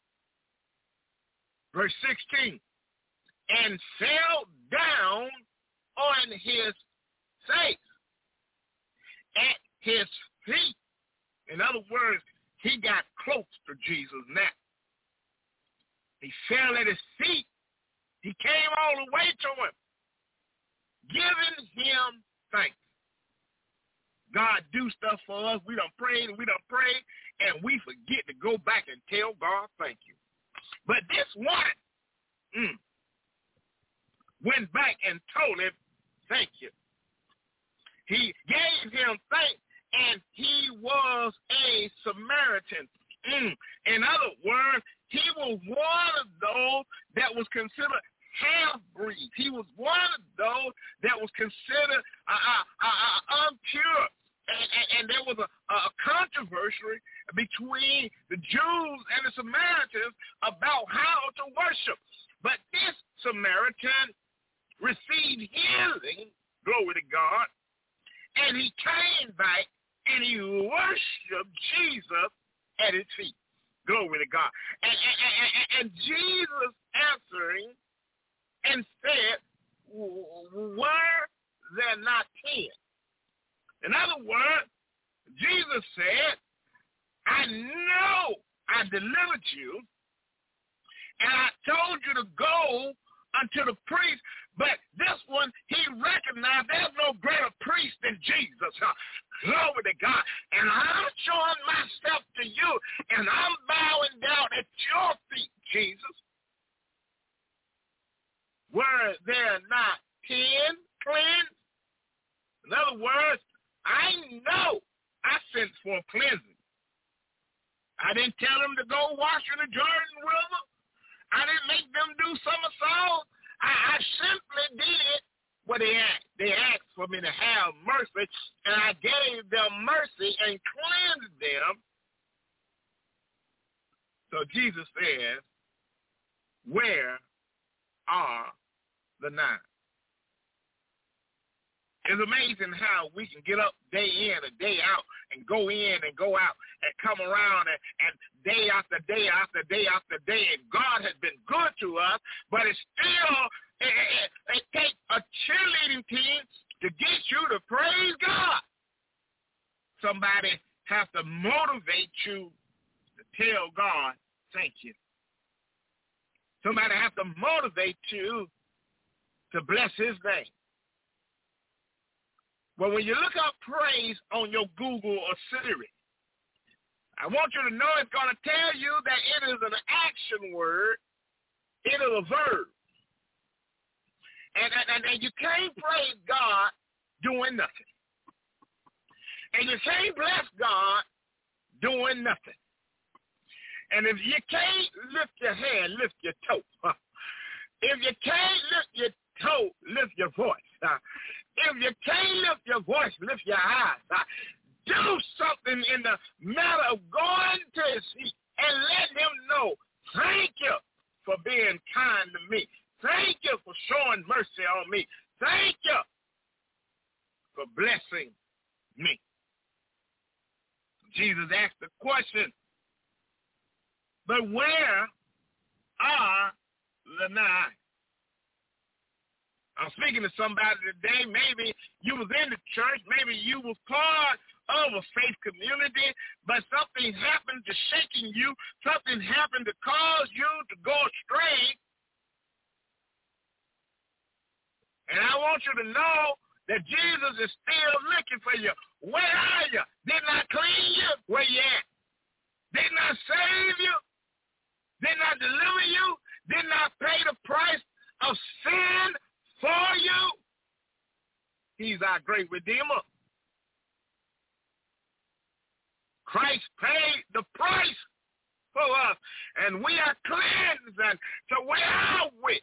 Verse 16, and fell down on his face, at his feet. In other words, he got close to Jesus now. He fell at his feet. He came all the way to him, giving him thanks. God do stuff for us. We done prayed and we done prayed, and we forget to go back and tell God thank you. But this one went back and told him thank you. He gave him thanks, and he was a Samaritan. In other words, he was one of those that was considered half-breed. He was one of those that was considered impure. And there was a controversy between the Jews and the Samaritans about how to worship. But this Samaritan received healing, glory to God, and he came back and he worshiped Jesus at his feet. Glory to God. And Jesus answering and said, were there not 10? In other words, Jesus said, I know I delivered you, and I told you to go unto the priest, but this one, he recognized there's no greater priest than Jesus. Glory to God. And I'm showing myself to you, and I'm bowing down at your feet, Jesus. Were there not 10 cleansed? In other words, I know I sent for cleansing. I didn't tell them to go wash in the Jordan River. I didn't make them do somersaults. I simply did what they asked. They asked for me to have mercy, and I gave them mercy and cleansed them. So Jesus says, where are the 9? It's amazing how we can get up day in and day out and go in and go out and come around and day after day after day after day, and God has been good to us, but it takes a cheerleading team to get you to praise God. Somebody has to motivate you to tell God, thank you. Somebody has to motivate you to bless his name. Well, when you look up praise on your Google or Siri, I want you to know it's going to tell you that it is an action word. It is a verb. And you can't praise God doing nothing. And you can't bless God doing nothing. And if you can't lift your hand, lift your toe. If you can't lift your toe, lift your voice. If you can't lift your voice, lift your eyes. Do something in the matter of going to his feet and let him know, thank you for being kind to me. Thank you for showing mercy on me. Thank you for blessing me. Jesus asked the question, but where are the nine? I'm speaking to somebody today. Maybe you was in the church. Maybe you was part of a faith community, but something happened to shaking you. Something happened to cause you to go astray. And I want you to know that Jesus is still looking for you. Where are you? Didn't I clean you? Where you at? Didn't I save you? Didn't I deliver you? Didn't I pay the price of sin for you? He's our great Redeemer. Christ paid the price for us, and we are cleansed. And so where are we?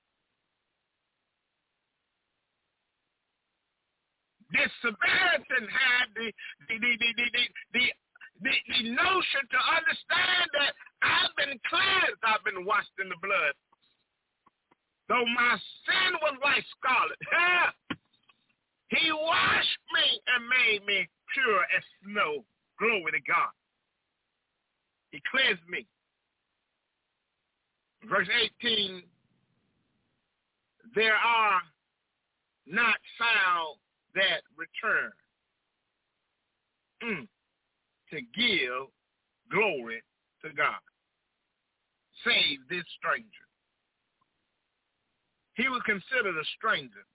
This Samaritan had the notion to understand that I've been cleansed, I've been washed in the blood. Though my sin was like scarlet, he washed me and made me pure as snow. Glory to God. He cleansed me. Verse 18, there are not found that return to give glory to God. Save this stranger. He was considered a stranger.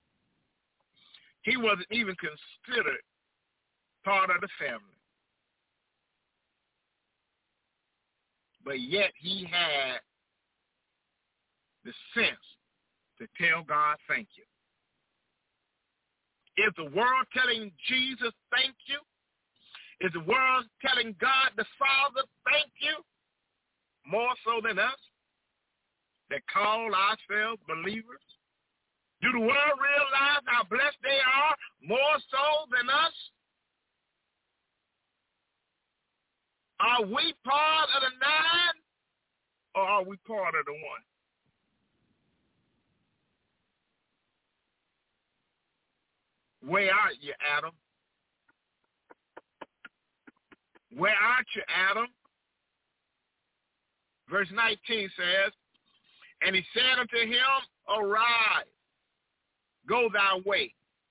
He wasn't even considered part of the family. But yet he had the sense to tell God thank you. Is the world telling Jesus thank you? Is the world telling God the Father thank you? More so than us that call ourselves believers? Do the world realize how blessed they are more so than us? Are we part of the nine or are we part of the one? Where are you, Adam? Where aren't you, Adam? Verse 19 says, and he said unto him, arise, go thy way.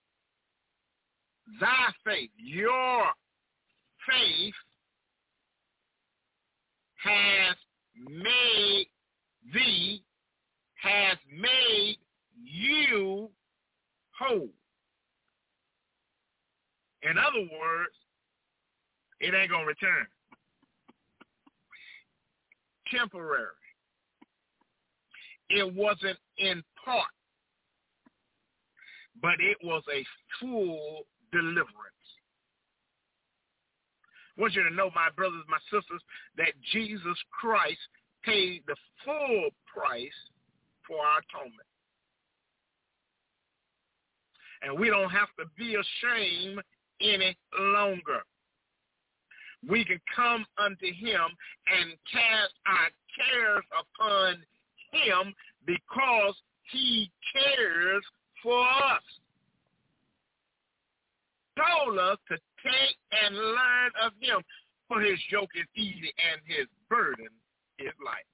Thy faith, your faith has made thee, has made you whole. In other words, it ain't going to return. Temporary. It wasn't in part, but it was a full deliverance. I want you to know, my brothers, my sisters, that Jesus Christ paid the full price for our atonement. And we don't have to be ashamed any longer. We can come unto him and cast our cares upon him because he cares for us. Told us to take and learn of him, for his yoke is easy and his burden is light.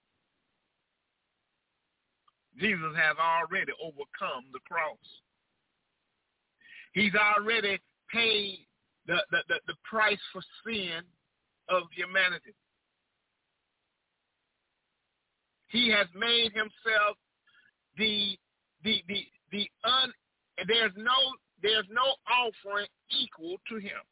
Jesus has already overcome the cross. He's already paid the price for sin of humanity. He has made himself there's no offering equal to him.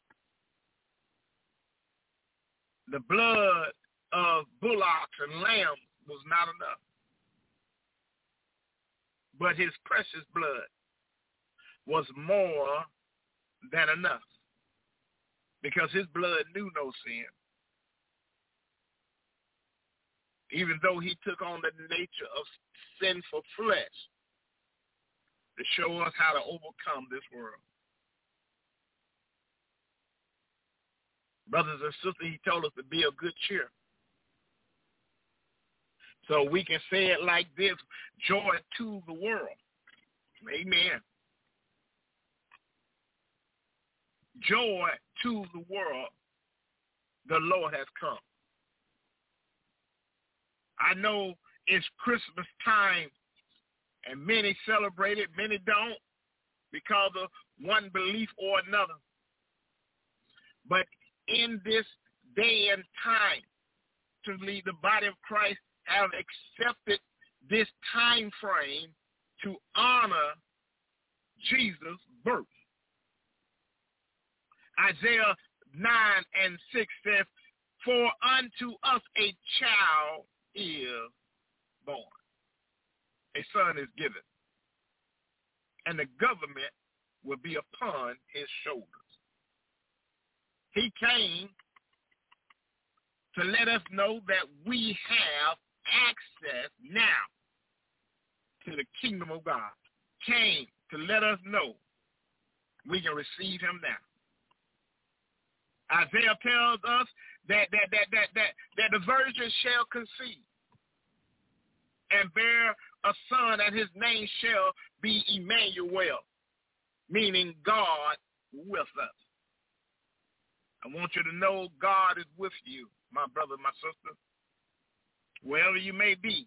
The blood of bullocks and lambs was not enough. but his precious blood was more than enough, because his blood knew no sin. Even though he took on the nature of sinful flesh to show us how to overcome this world. Brothers and sisters, he told us to be of good cheer. So we can say it like this: joy to the world. Amen. Joy to the world, the Lord has come. I know it's Christmas time, and many celebrate it, many don't, because of one belief or another. But in this day and time, certainly the body of Christ have accepted this time frame to honor Jesus' birth. Isaiah 9:6 says, "For unto us a child is born, a son is given, and the government will be upon his shoulders." He came to let us know that we have access now to the kingdom of God. Came to let us know we can receive him now. Isaiah tells us that the virgin shall conceive and bear a son, and his name shall be Emmanuel, meaning God with us. I want you to know God is with you, my brother, my sister, wherever you may be.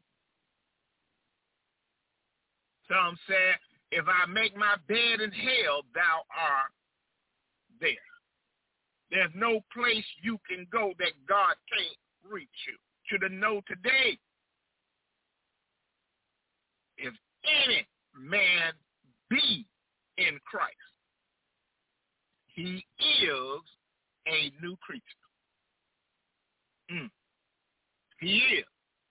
Some say, if I make my bed in hell, thou art there. There's no place you can go that God can't reach you. You should know today, if any man be in Christ, he is a new creature. He is.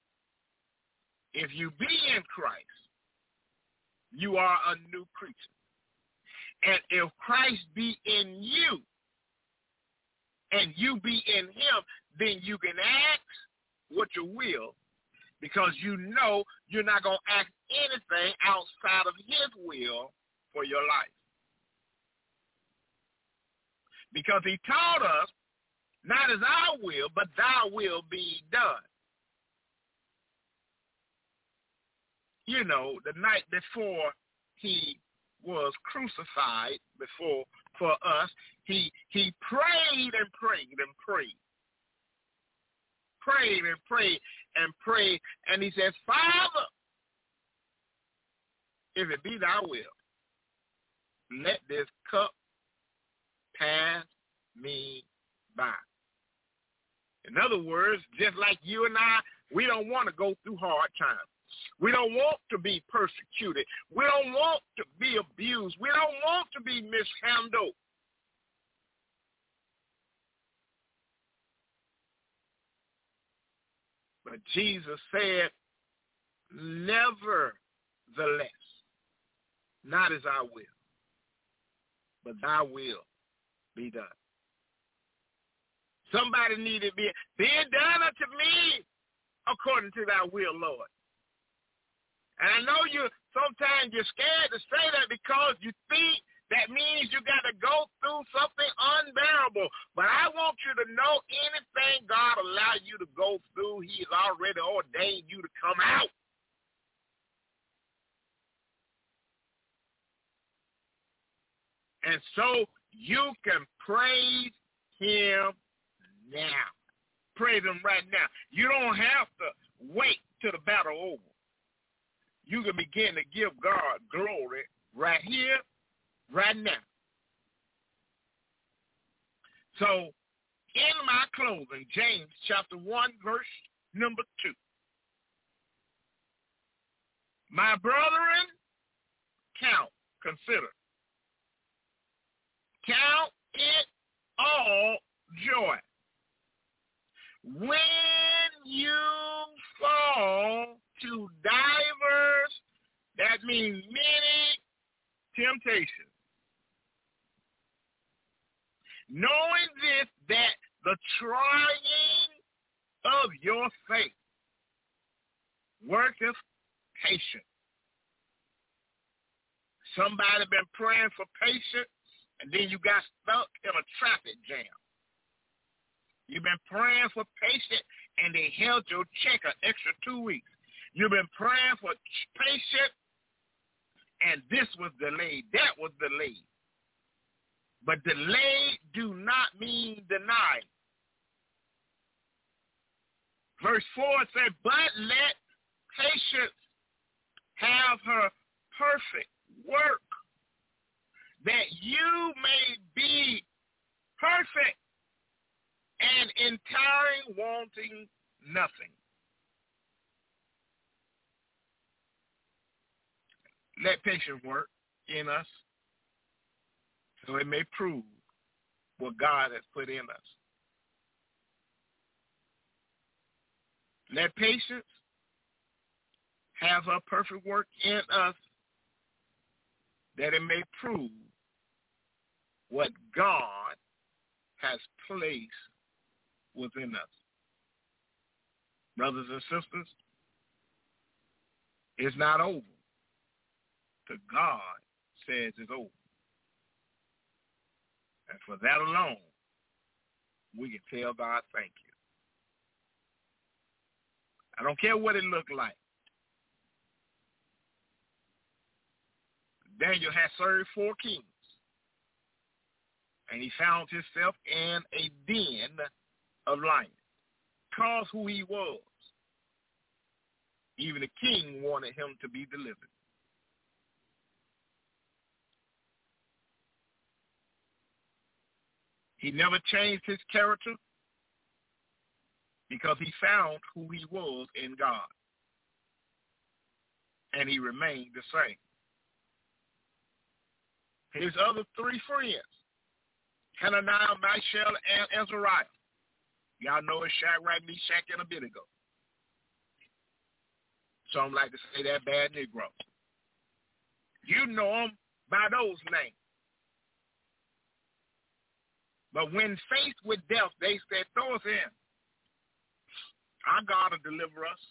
If you be in Christ, you are a new creature. And if Christ be in you, and you be in him, then you can ask what you will, because you know you're not going to ask anything outside of his will for your life. Because he taught us, not as our will, but thy will be done. You know, the night before he was crucified for us, he prayed and prayed and prayed. Prayed and prayed and prayed. And he said, Father, if it be thy will, let this cup pass me by. In other words, just like you and I, we don't want to go through hard times. We don't want to be persecuted. We don't want to be abused. We don't want to be mishandled. But Jesus said, nevertheless, not as I will, but thy will be done. Somebody needed be done unto me according to thy will, Lord. And I know sometimes you're scared to say that because you think that means you got to go through something unbearable. But I want you to know, anything God allows you to go through, he has already ordained you to come out. And so you can praise him now. Praise him right now. You don't have to wait till the battle over. You can begin to give God glory right here, right now. So, in my closing, James chapter 1, verse number 2. My brethren, consider. Count it all joy when you fall to divers That means many temptations. Knowing this, that the trying of your faith worketh patience. Somebody been praying for patience, and then you got stuck in a traffic jam. You've been praying for patience, and they held your check an extra 2 weeks. You've been praying for patience, and this was delayed. That was delayed. But delayed do not mean denied. Verse 4 said, but let patience have her perfect work, that you may be perfect and entire, wanting nothing. Let patience work in us so it may prove what God has put in us. Let patience have her perfect work in us that it may prove what God has placed within us. Brothers and sisters, it's not over till God says it's over. And for that alone, we can tell God thank you. I don't care what it looked like. Daniel had served 4 kings, and he found himself in a den of lions. Because who he was, even the king wanted him to be delivered. He never changed his character because he found who he was in God, and he remained the same. His other 3 friends, Hananiah, Mishael, and Azariah. Y'all know it's Shadrach, Meshach, and Abednego. Some like to say that bad Negro. You know them by those names. But when faced with death, they said, throw us in. Our God will deliver us.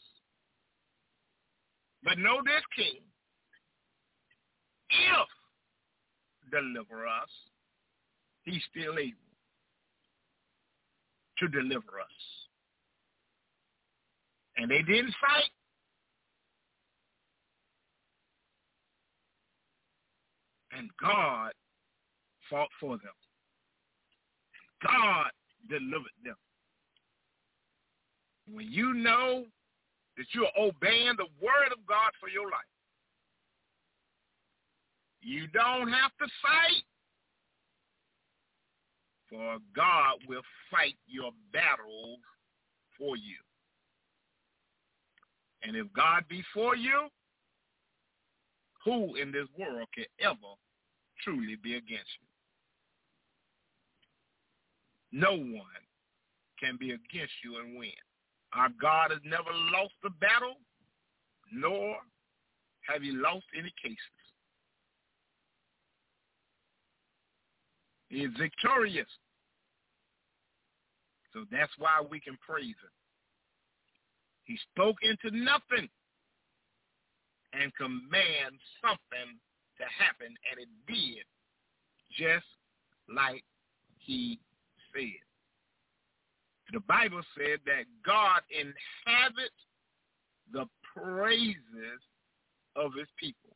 But know this, king, if deliver us, he's still able to deliver us. And they didn't fight. And God fought for them. God delivered them. When you know that you're obeying the word of God for your life, you don't have to fight, for God will fight your battles for you. And if God be for you, who in this world can ever truly be against you? No one can be against you and win. Our God has never lost a battle, nor have he lost any cases. He is victorious. So that's why we can praise him. He spoke into nothing and command something to happen, and it did just like he said. The Bible said that God inhabits the praises of his people.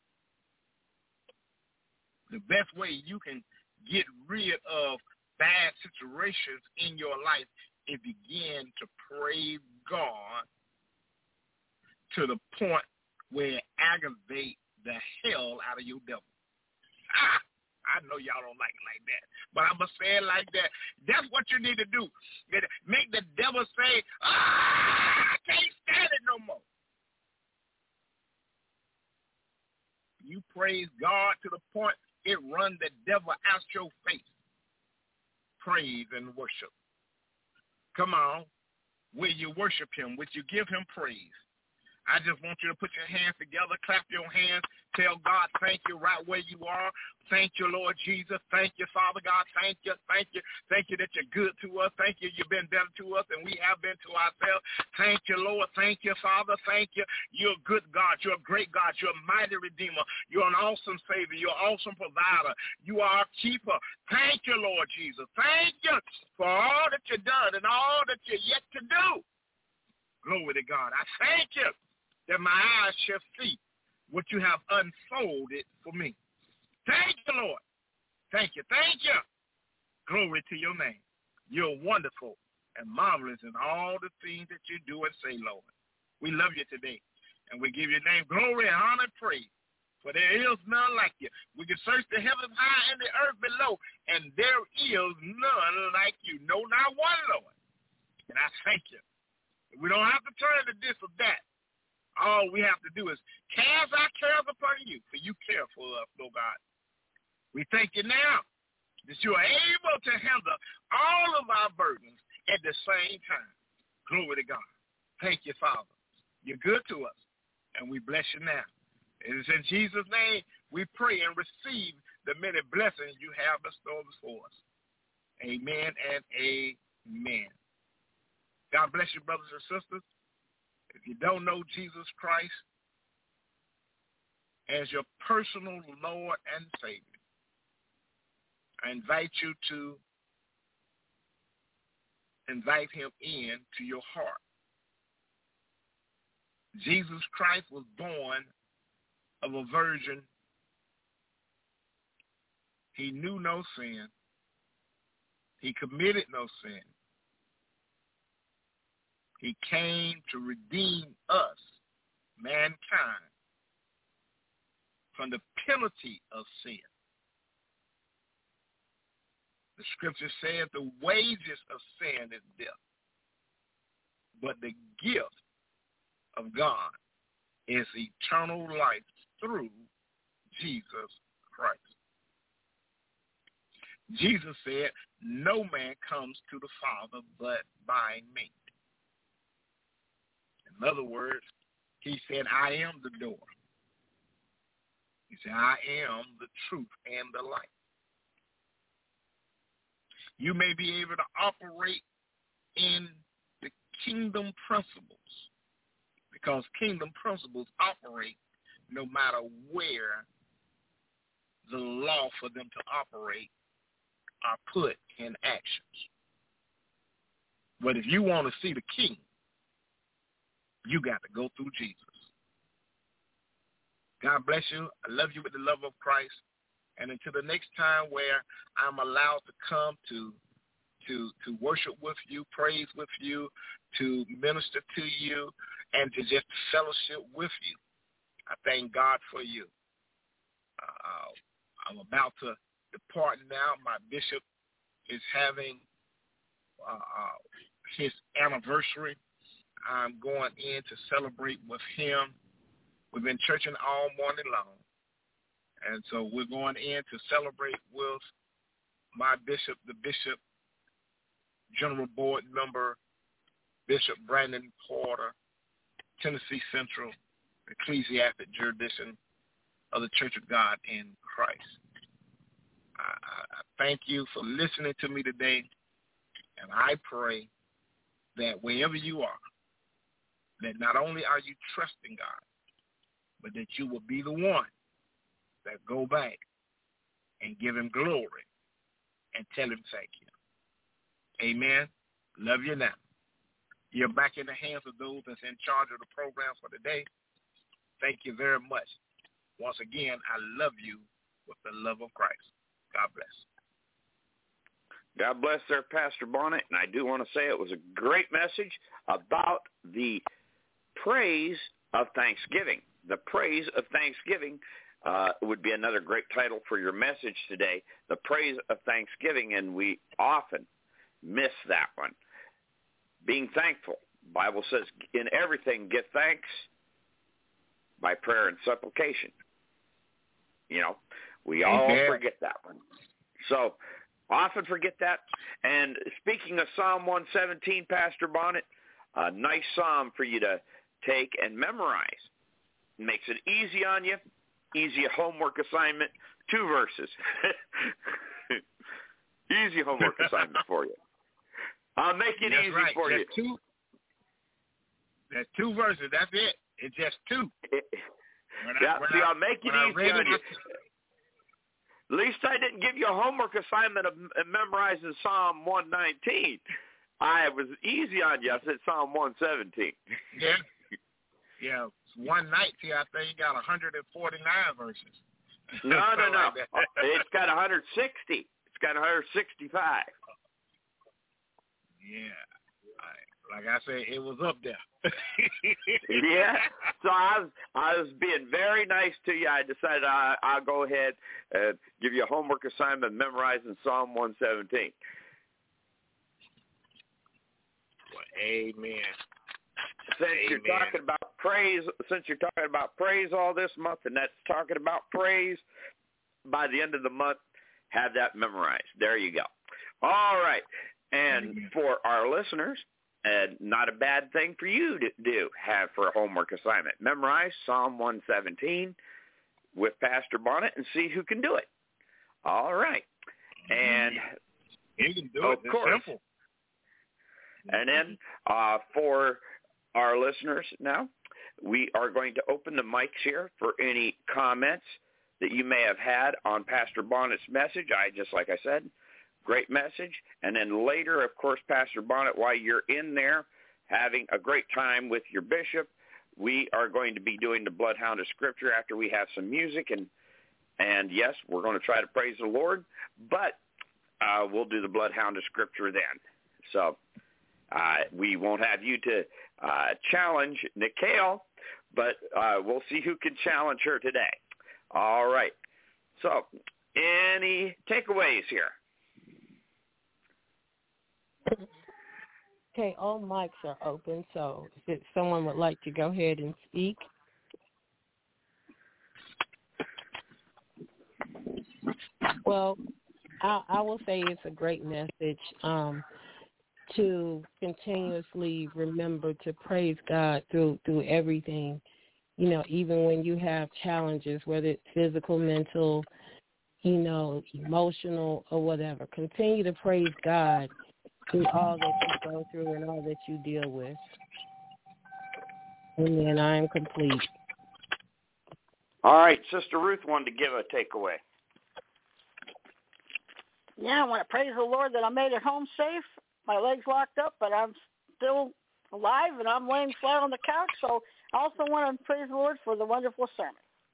The best way you can get rid of bad situations in your life is begin to praise God to the point where it aggravates the hell out of your devil. I know y'all don't like it like that, but I'm going to say it like that. That's what you need to do. Make the devil say, I can't stand it no more. You praise God to the point it run the devil out your face. Praise and worship. Come on. Will you worship him? Will you give him praise? I just want you to put your hands together, clap your hands, tell God thank you right where you are. Thank you, Lord Jesus. Thank you, Father God. Thank you, thank you. Thank you that you're good to us. Thank you you've been better to us than we have been to ourselves. Thank you, Lord. Thank you, Father. Thank you. You're a good God. You're a great God. You're a mighty Redeemer. You're an awesome Savior. You're an awesome provider. You are a keeper. Thank you, Lord Jesus. Thank you for all that you've done and all that you're yet to do. Glory to God. I thank you that my eyes shall see what you have unfolded for me. Thank you, Lord. Thank you. Thank you. Glory to your name. You're wonderful and marvelous in all the things that you do and say, Lord. We love you today, and we give your name glory and honor and praise, for there is none like you. We can search the heavens high and the earth below, and there is none like you. No, not one, Lord. And I thank you. We don't have to turn to this or that. All we have to do is cast our cares upon you, for you care for us, Lord God. We thank you now that you are able to handle all of our burdens at the same time. Glory to God. Thank you, Father. You're good to us, and we bless you now. It is in Jesus' name we pray and receive the many blessings you have bestowed before us. Amen and amen. God bless you, brothers and sisters. If you don't know Jesus Christ as your personal Lord and Savior, I invite you to invite him in to your heart. Jesus Christ was born of a virgin. He knew no sin. He committed no sin. He came to redeem us, mankind, from the penalty of sin. The scripture says the wages of sin is death, but the gift of God is eternal life through Jesus Christ. Jesus said, no man comes to the Father but by me. In other words, he said, I am the door. He said, I am the truth and the light. You may be able to operate in the kingdom principles because kingdom principles operate no matter where the law for them to operate are put in actions. But if you want to see the king, you got to go through Jesus. God bless you. I love you with the love of Christ. And until the next time where I'm allowed to come to worship with you, praise with you, to minister to you, and to just fellowship with you, I thank God for you. I'm about to depart now. My bishop is having his anniversary. I'm going in to celebrate with him. We've been churching all morning long. And so we're going in to celebrate with my bishop, the bishop, general board member, Bishop Brandon Porter, Tennessee Central, ecclesiastic jurisdiction of the Church of God in Christ. I thank you for listening to me today, and I pray that wherever you are, that not only are you trusting God, but that you will be the one that go back and give him glory and tell him thank you. Amen. Love you now. You're back in the hands of those that's in charge of the program for today. Thank you very much. Once again, I love you with the love of Christ. God bless.
God bless there, Pastor Bonnet. And I do want to say it was a great message about the praise of Thanksgiving. The praise of Thanksgiving would be another great title for your message today, the praise of Thanksgiving, and we often miss that one. Being thankful. The Bible says, in everything give thanks by prayer and supplication. You know, we all forget that one. So often forget that. And speaking of Psalm 117, Pastor Bonnet, a nice psalm for you to take and memorize. Makes it easy on you. Easy homework assignment. 2 verses. Easy homework assignment for you. I'll make it easy for you.
That's 2 verses. That's it. It's just 2.
I'll make it easy on you. At least I didn't give you a homework assignment of memorizing Psalm 119. I was easy on you. I said Psalm 117.
Yeah. One night here, I think you got 149 verses.
No. It's got 160. It's got 165.
Yeah. Like I said, it was up there.
Yeah. So I was being very nice to you. I decided I'll go ahead and give you a homework assignment memorizing Psalm 117.
Well, amen.
You're talking about praise all this month, and that's talking about praise, by the end of the month, have that memorized. There you go. All right. And for our listeners, not a bad thing for you to do, have for a homework assignment. Memorize Psalm 117 with Pastor Bonnet and see who can do it. All right. And
you can do it. It's simple.
And then for our listeners now, we are going to open the mics here for any comments that you may have had on Pastor Bonnet's message. Like I said, great message. And then later, of course, Pastor Bonnet, while you're in there having a great time with your bishop, we are going to be doing the Bloodhound of Scripture after we have some music. And yes, we're going to try to praise the Lord, but we'll do the Bloodhound of Scripture then. So we won't have you to challenge Nikhil, but we'll see who can challenge her today. All right. So any takeaways here?
Okay, all mics are open, so if someone would like to go ahead and speak. Well, I will say it's a great message to continuously remember to praise God through everything, even when you have challenges, whether it's physical, mental, emotional, or whatever. Continue to praise God through all that you go through and all that you deal with. And then I am complete.
All right, Sister Ruth wanted to give a takeaway.
Yeah, I want to praise the Lord that I made it home safe. My leg's locked up, but I'm still alive, and I'm laying flat on the couch. So I also want to praise the Lord for the wonderful sermon.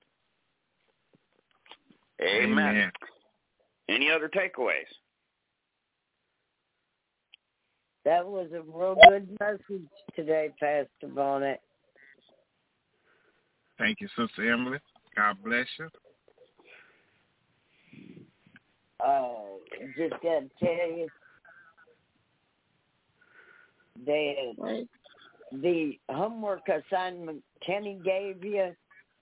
Amen. Any other takeaways?
That was a real good message today, Pastor Bonnet.
Thank you, Sister Emily. God bless you.
Just got to tell you, the homework assignment Kenny gave you,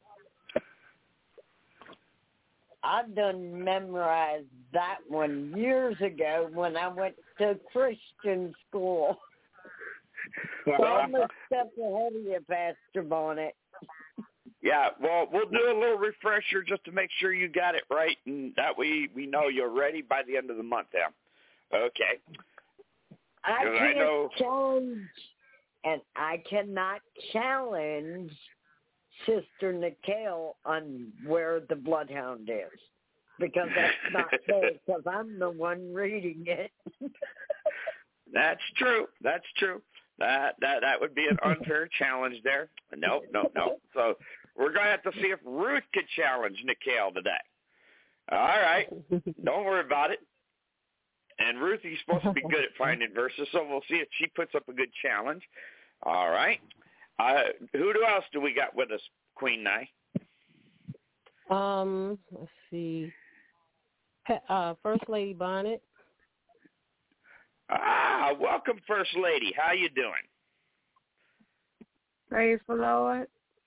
I've done memorized that one years ago when I went to Christian school. So I'm a step ahead of you, Pastor Bonnet.
Yeah, well, we'll do a little refresher just to make sure you got it right, and that way we know you're ready by the end of the month, Okay.
I cannot challenge Sister Nikhil on where the Bloodhound is, because that's not fair, because I'm the one reading it.
That's true. That would be an unfair challenge there. No. So we're going to have to see if Ruth could challenge Nikhil today. All right. Don't worry about it. And Ruth, you're supposed to be good at finding verses, so we'll see if she puts up a good challenge. All right. Who else do we got with us, Queen Nye?
Let's see. First Lady Bonnet.
Welcome, First Lady. How you doing?
Praise the Lord.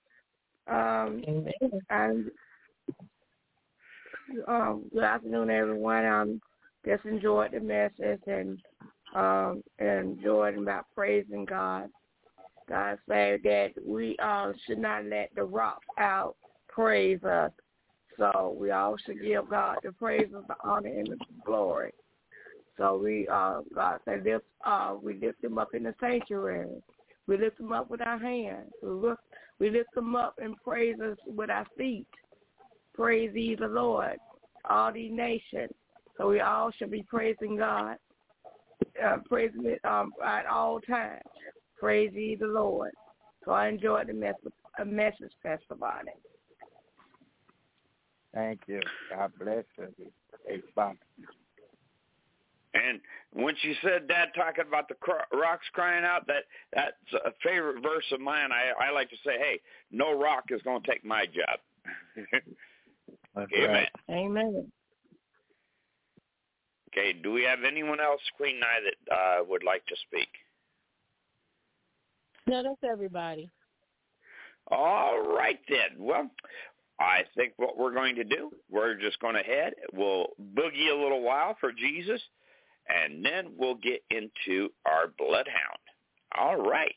Good afternoon, everyone. Just enjoyed the message and enjoyed about praising God. God said that we should not let the rocks out praise us. So we all should give God the praise, the honor, and the glory. So we, God said, we lift him up in the sanctuary. We lift him up with our hands. We lift him up and praise us with our feet. Praise ye the Lord, all these nations. So we all should be praising God, praising it at all times. Praise ye the Lord. So I enjoyed the message, Pastor Bonnie.
Thank you. God bless you. Bye.
And when she said that, talking about the rocks crying out, that's a favorite verse of mine. I like to say, hey, no rock is going to take my job. Amen.
Right.
Amen.
Okay, do we have anyone else, Queen Nye, that would like to speak?
No, that's everybody.
All right, then. Well, I think what we're going to do, we're just going to head. We'll boogie a little while for Jesus, and then we'll get into our Bloodhound. All right.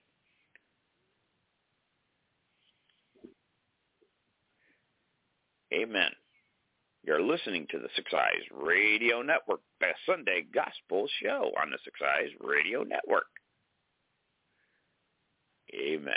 Amen. You're listening to the Six Eyes Radio Network, Best Sunday Gospel Show on the Six Eyes Radio Network. Amen.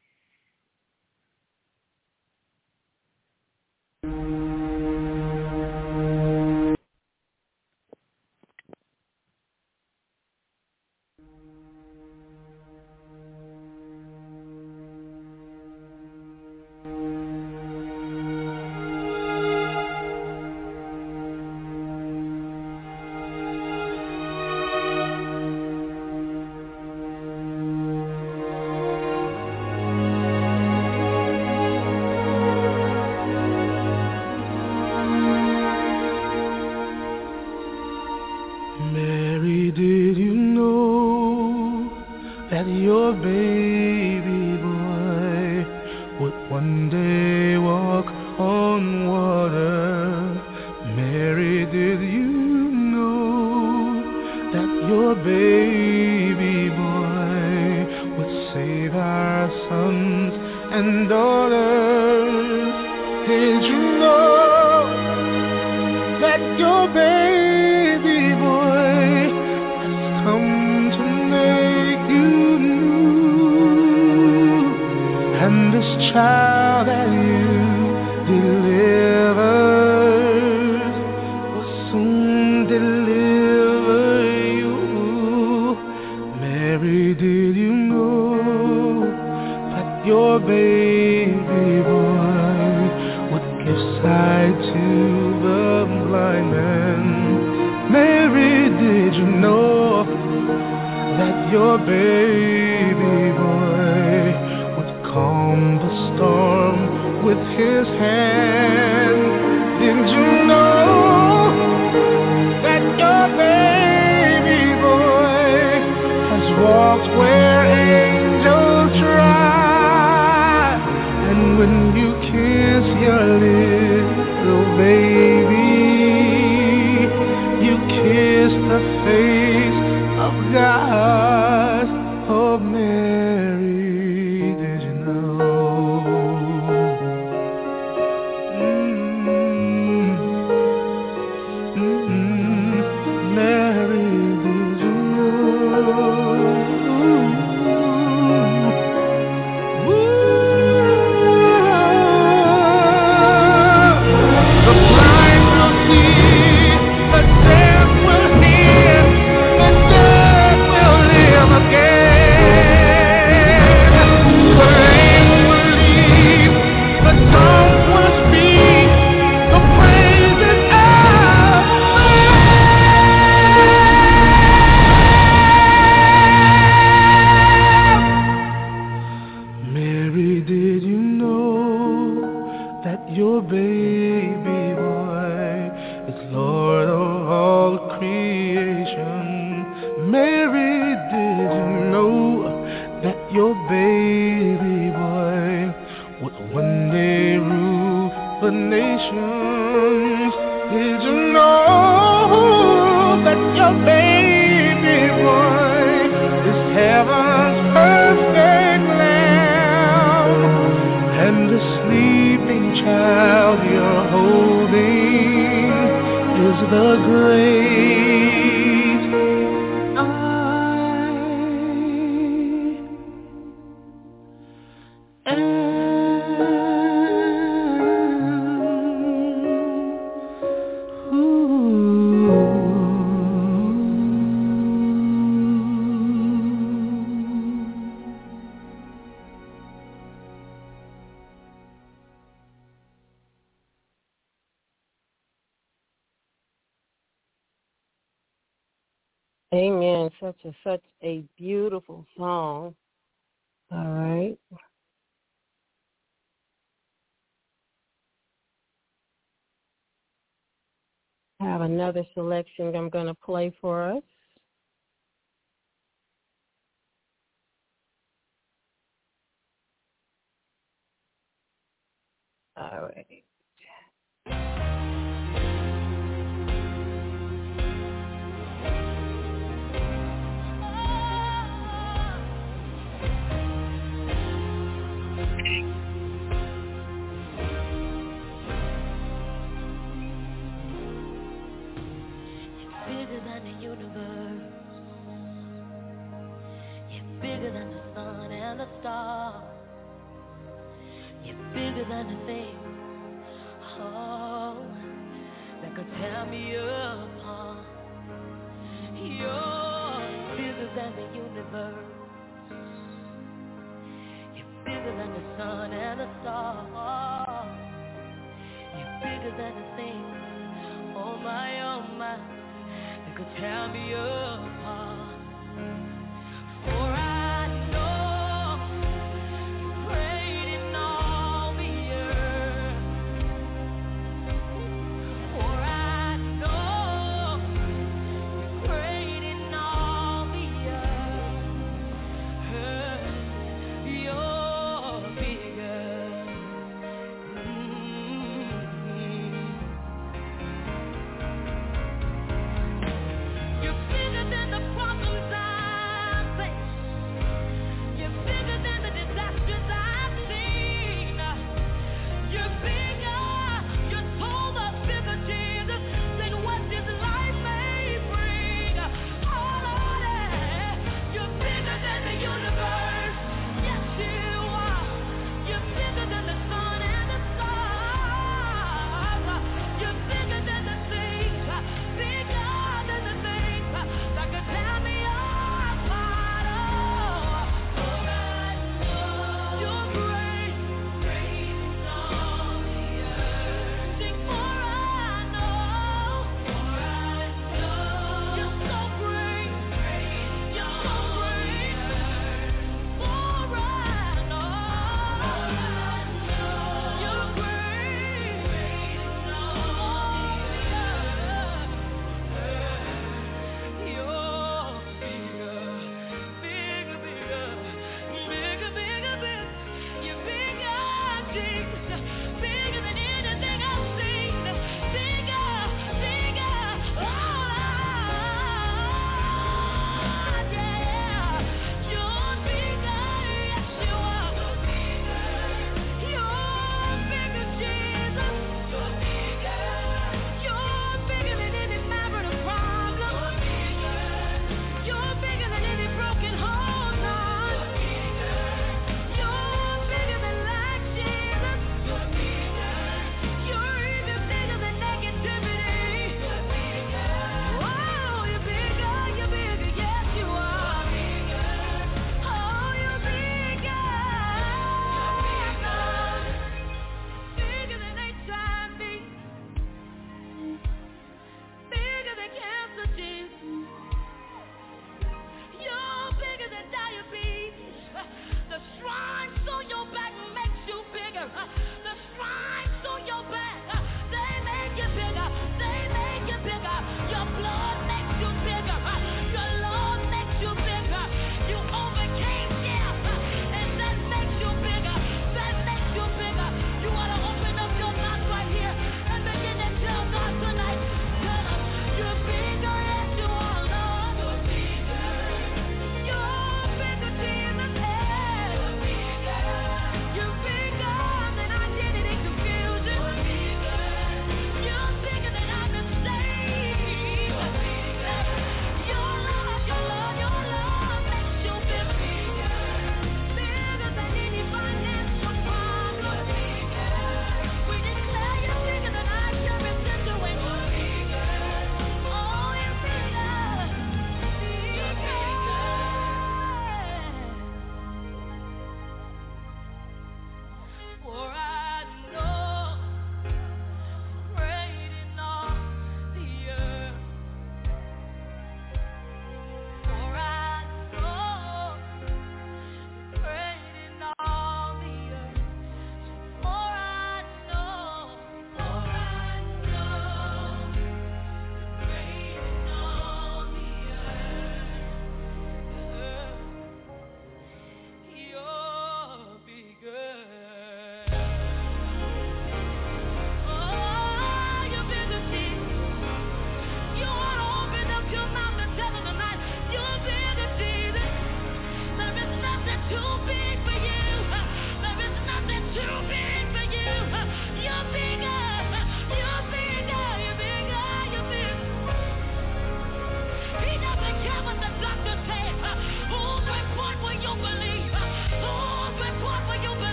Mary, did you know that your baby boy would one day walk on water? Mary, did you know that your baby boy would save our sons and daughters? Did you know that your baby boy has come to make you new? And this child that you delivered will soon deliver you. Mary, did you know that your baby boy would give sight to the blind man? Mary, did you know that your baby boy would calm the storm with his hand? Did you know that your baby boy has walked where angels ride? And when you kiss your little baby, you kiss the face of God. Oh, Mary, did you know? Mary, did you know? the great
Amen. Such a beautiful song. All right. I have another selection I'm going to play for us. All right.
Bigger than the universe. You're bigger than the sun and the stars. You're bigger than the things, oh, that could tear me apart. You're bigger than the universe. You're bigger than the sun and the stars. You're bigger than the things, oh my, that could tear me apart. For I know you're great in all the earth. For I know you're great in all the earth. You're bigger. You're bigger than the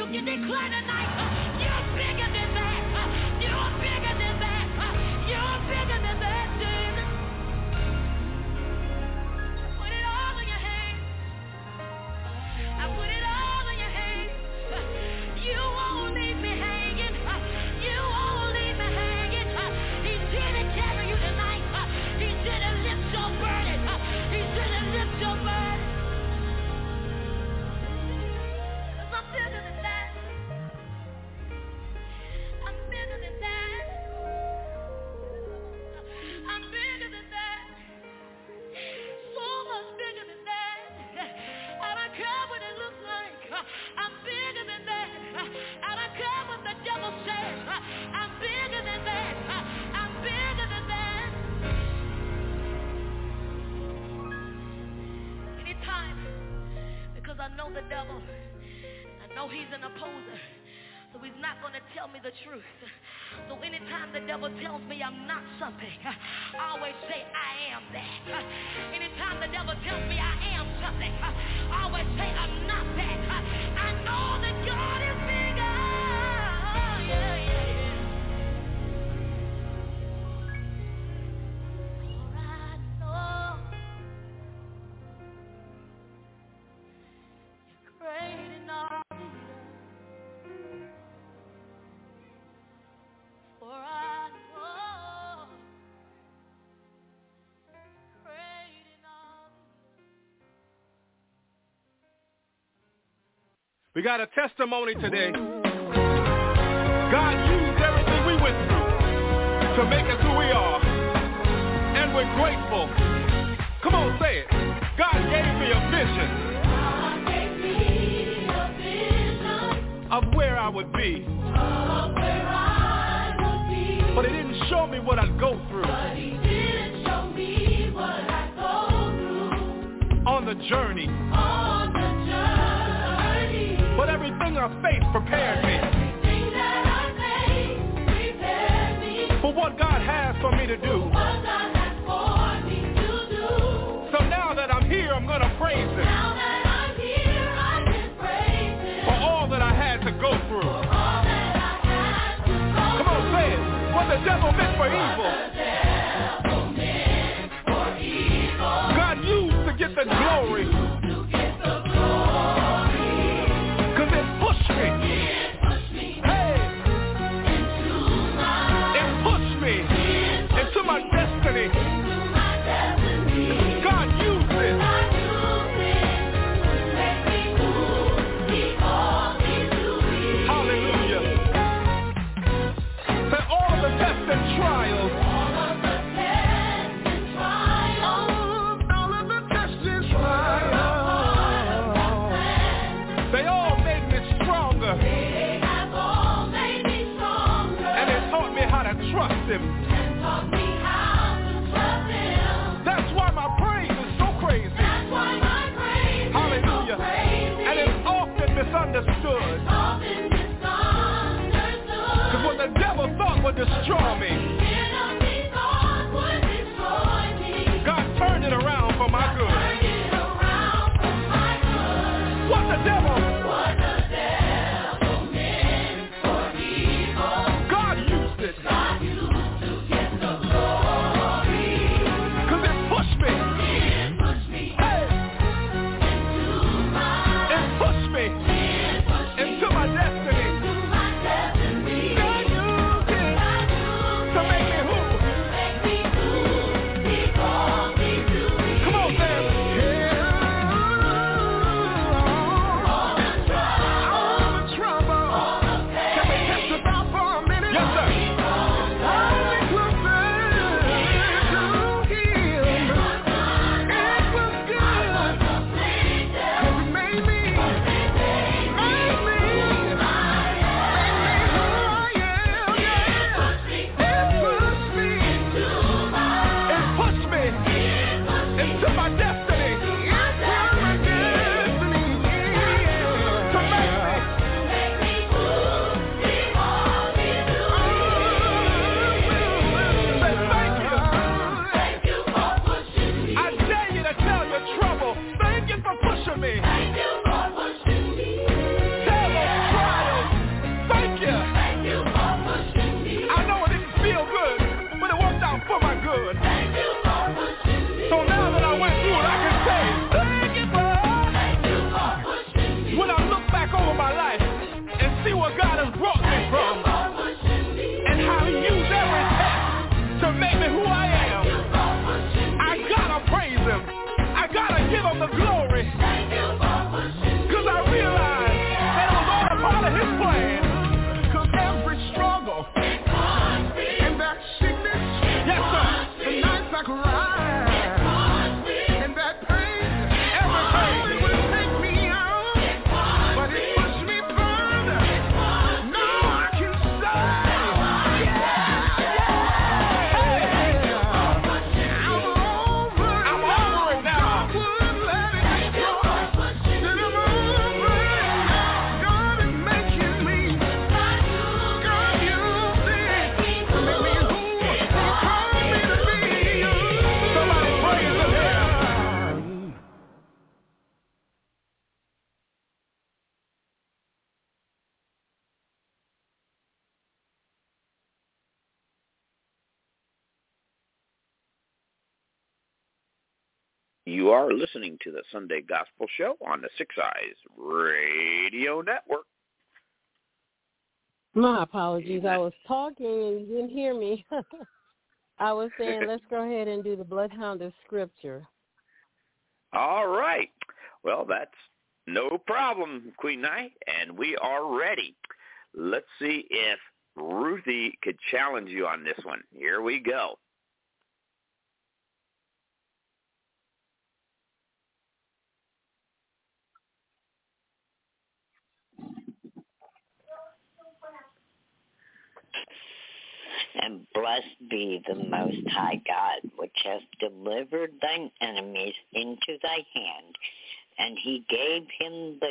You declare tonight, you're bigger than that. You're bigger than that. You're bigger than that, Jesus. Put it all in your hands. I put it all in your hands. You won't leave me hanging. You won't leave me hanging. He didn't carry you tonight. He didn't lift your burden. He didn't lift your burden. 'Cause I'm bigger than that. I'm bigger than that. I'm bigger than that. So much bigger than that. I don't care what it looks like. I'm bigger than that. I don't care what the devil says. I'm bigger than that. I'm bigger than that. Anytime, because I know the devil. I know he's an opposer. So he's not going to tell me the truth. So anytime the devil tells me I'm not something, I always say I am that. Anytime the devil tells me I am something, I always say I'm not that. I know that God is bigger. Yeah, yeah, yeah. For I know you're great in all the earth. For I know great in all the earth.
We got a testimony today. God used everything we went through to make us who we are. And we're grateful. Come on, say it. God gave me a vision. God gave me a vision of where I would be. Of where I would be. But it didn't show me what I'd go through. But he didn't show me what I'd go through. On the journey. On the journey. But everything I faced prepared me. Everything that I faced prepared me. For what God has for me to do. For what God has for me to do. So now that I'm here, I'm going to praise Him. Now that I'm here, I can praise Him. For all that I had to go through. For all that I had to go through. Come on, say it. What the devil meant for evil. What the devil meant for evil. God used to get the glory. Him. And taught me how to trust Him. That's why my praise is so crazy. That's why my praise Hallelujah. Is so crazy. And it's often misunderstood. It's often misunderstood. Because what the devil thought would destroy me, the enemy thought would destroy me. God turned it around for my good. Turned it around for my good. What the devil meant for evil. God used it. God used it. Tell them, try
You are listening to the Sunday Gospel Show on the Six Eyes Radio Network.
My apologies. I was talking and you didn't hear me. I was saying let's go ahead and do the Bloodhound of Scripture.
All right. Well, that's no problem, Queen Knight, and we are ready. Let's see if Ruthie could challenge you on this one. Here we go.
And blessed be the Most High God, which hath delivered thine enemies into thy hand, and he gave him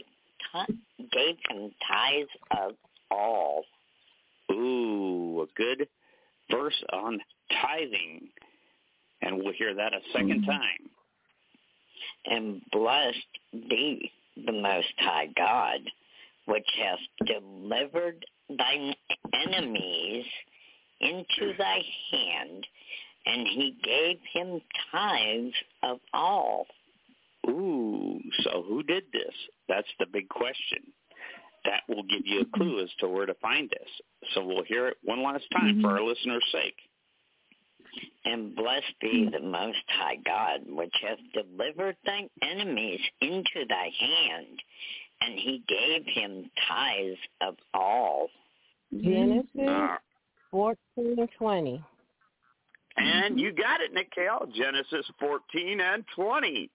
tithes of all.
Ooh, a good verse on tithing, and we'll hear that a second time.
And blessed be the Most High God, which hath delivered thine enemies into thy hand, and he gave him tithes of all.
Ooh, so who did this? That's the big question. That will give you a clue as to where to find this. So we'll hear it one last time for our listeners' sake.
And blessed be the Most High God, which hath delivered thine enemies into thy hand, and he gave him tithes of all.
Genesis 14:20.
And you got it, Nikhil. Genesis 14 and 20.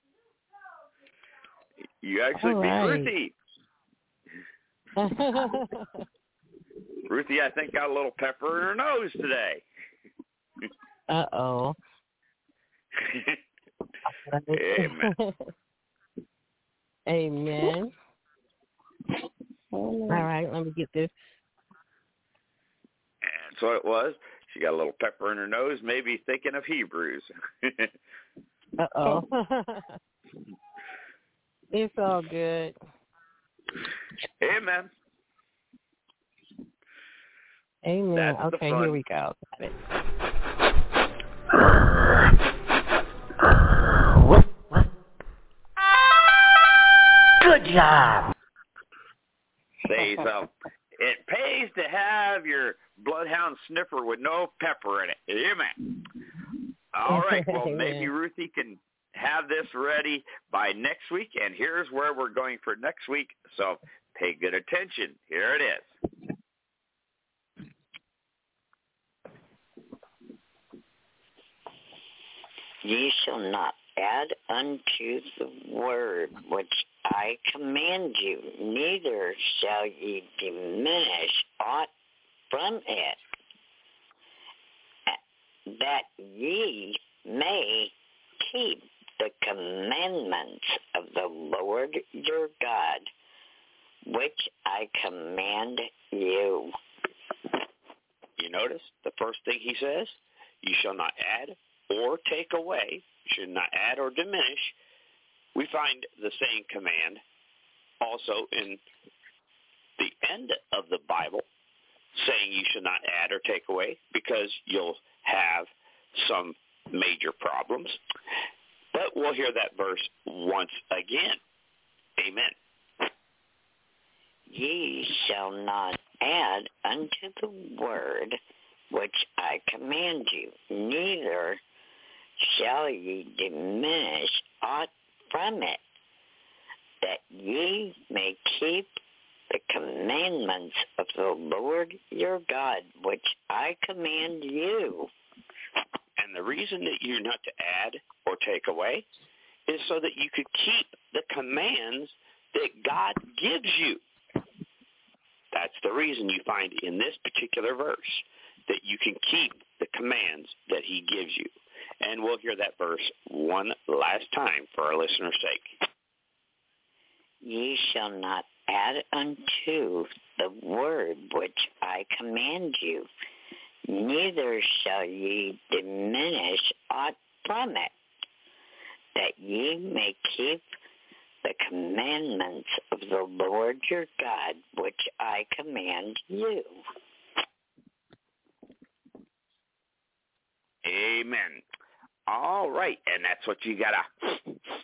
You actually beat Ruthie. Ruthie, I think, got a little pepper in her nose today.
Uh-oh.
Amen.
Amen. All right, let me get this.
And so it was. She got a little pepper in her nose, maybe thinking of Hebrews.
Uh-oh. It's all good.
Amen.
Amen.
That's
okay, here we go. Got it.
Good job.
Say so. It pays to have your bloodhound sniffer with no pepper in it. Amen. All right. Well, maybe Ruthie can have this ready by next week, and here's where we're going for next week. So pay good attention. Here it is.
Ye shall not add unto the word which I command you, neither shall ye diminish aught from it, that ye may keep the commandments of the Lord your God, which I command you.
You notice the first thing he says, you shall not add or take away. You should not add or diminish. We find the same command also in the end of the Bible, saying you should not add or take away, because you'll have some major problems. But we'll hear that verse once again. Amen.
Ye shall not add unto the word which I command you, neither shall ye diminish aught from it, that ye may keep the commandments of the Lord your God, which I command you.
And the reason that you're not to add or take away is so that you could keep the commands that God gives you. That's the reason you find in this particular verse that you can keep the commands that he gives you. And we'll hear that verse one last time for our listeners' sake.
Ye shall not add unto the word which I command you, neither shall ye diminish aught from it, that ye may keep the commandments of the Lord your God, which I command you.
Amen. All right, and that's what you got to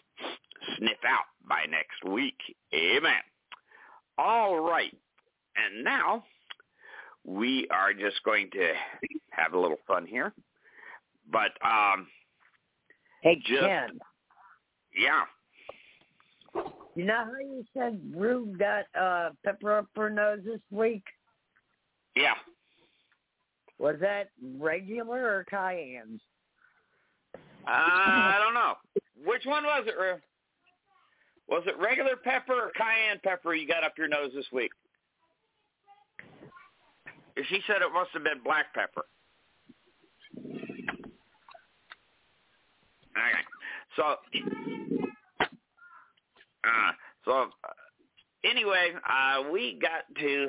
sniff out by next week. Amen. All right. And now we are just going to have a little fun here. But,
hey, Ken.
Yeah.
You know how you said Rue got pepper up her nose this week?
Yeah.
Was that regular or cayenne?
I don't know. Which one was it, Rue? Was it regular pepper or cayenne pepper you got up your nose this week? She said it must have been black pepper. Okay. So anyway, we got to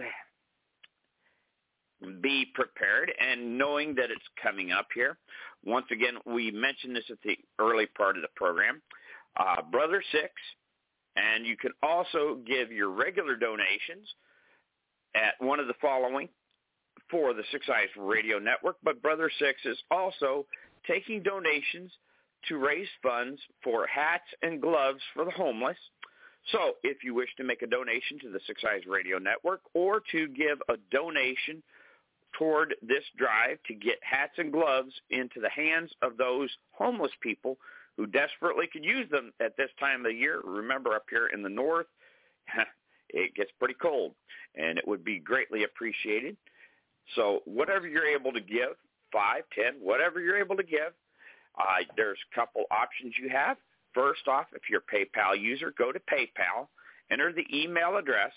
be prepared, and knowing that it's coming up here. Once again, we mentioned this at the early part of the program. Brother Six, and you can also give your regular donations at one of the following for the Six Eyes Radio Network, but Brother Six is also taking donations to raise funds for hats and gloves for the homeless. So if you wish to make a donation to the Six Eyes Radio Network or to give a donation toward this drive to get hats and gloves into the hands of those homeless people who desperately could use them at this time of the year. Remember, up here in the north, it gets pretty cold, and it would be greatly appreciated. So whatever you're able to give, 5, 10, whatever you're able to give, there's a couple options you have. First off, if you're a PayPal user, go to PayPal. Enter the email address,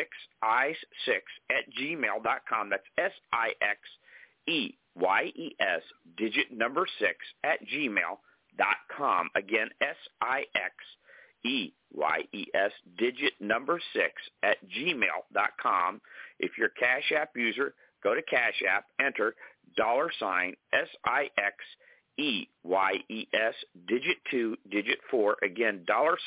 6eyes6@gmail.com. That's SIXEYES, digit number 6@gmail.com. Again, SIXEYES, digit number 6@gmail.com. If you're a Cash App user, go to Cash App, enter $SIXEYES, digit 2, digit 4. Again,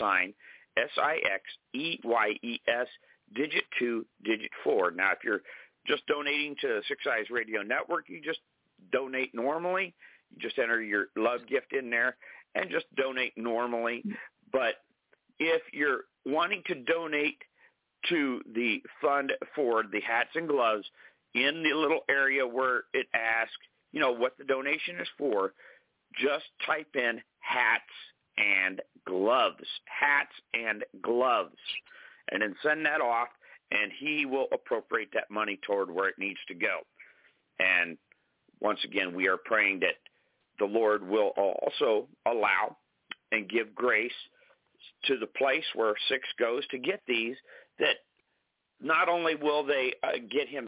$SIXEYES, digit 2, digit 4. Now, if you're just donating to Six Eyes Radio Network, you just donate normally. You just enter your love gift in there and just donate normally. But if you're wanting to donate to the fund for the hats and gloves in the little area where it asks, what the donation is for, just type in hats and gloves, and then send that off, and he will appropriate that money toward where it needs to go. And once again, we are praying that the Lord will also allow and give grace to the place where Six goes to get these, that not only will they get him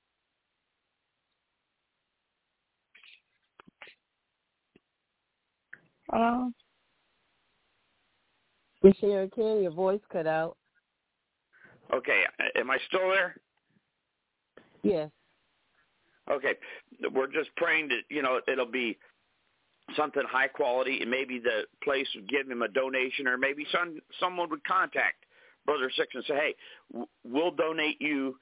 Sharon King, your voice cut out.
Okay, am I still there?
Yes.
Okay, we're just praying that, it'll be something high quality, and maybe the place would give him a donation, or maybe someone would contact Brother Six and say, hey, we'll donate you,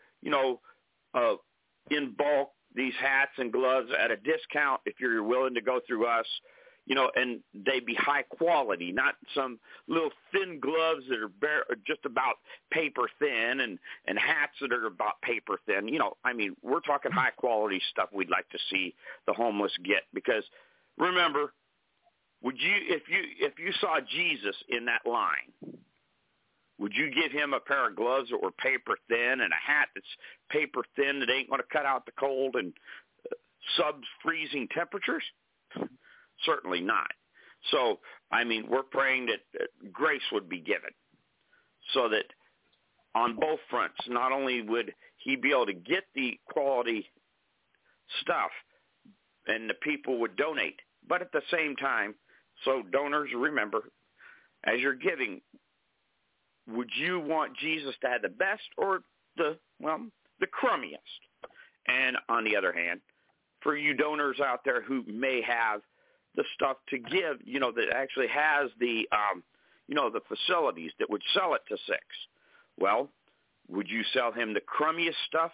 in bulk, these hats and gloves at a discount if you're willing to go through us. And they be high quality, not some little thin gloves that are just about paper thin and hats that are about paper thin. We're talking high quality stuff we'd like to see the homeless get. Because remember, would you, if you saw Jesus in that line, would you give him a pair of gloves that were paper thin and a hat that's paper thin that ain't going to cut out the cold and sub-freezing temperatures? Certainly not. So, we're praying that grace would be given so that on both fronts, not only would he be able to get the quality stuff and the people would donate, but at the same time, so donors, remember, as you're giving, would you want Jesus to have the best or the crummiest? And on the other hand, for you donors out there who may have the stuff to give, that actually has the, the facilities that would sell it to Six. Well, would you sell him the crummiest stuff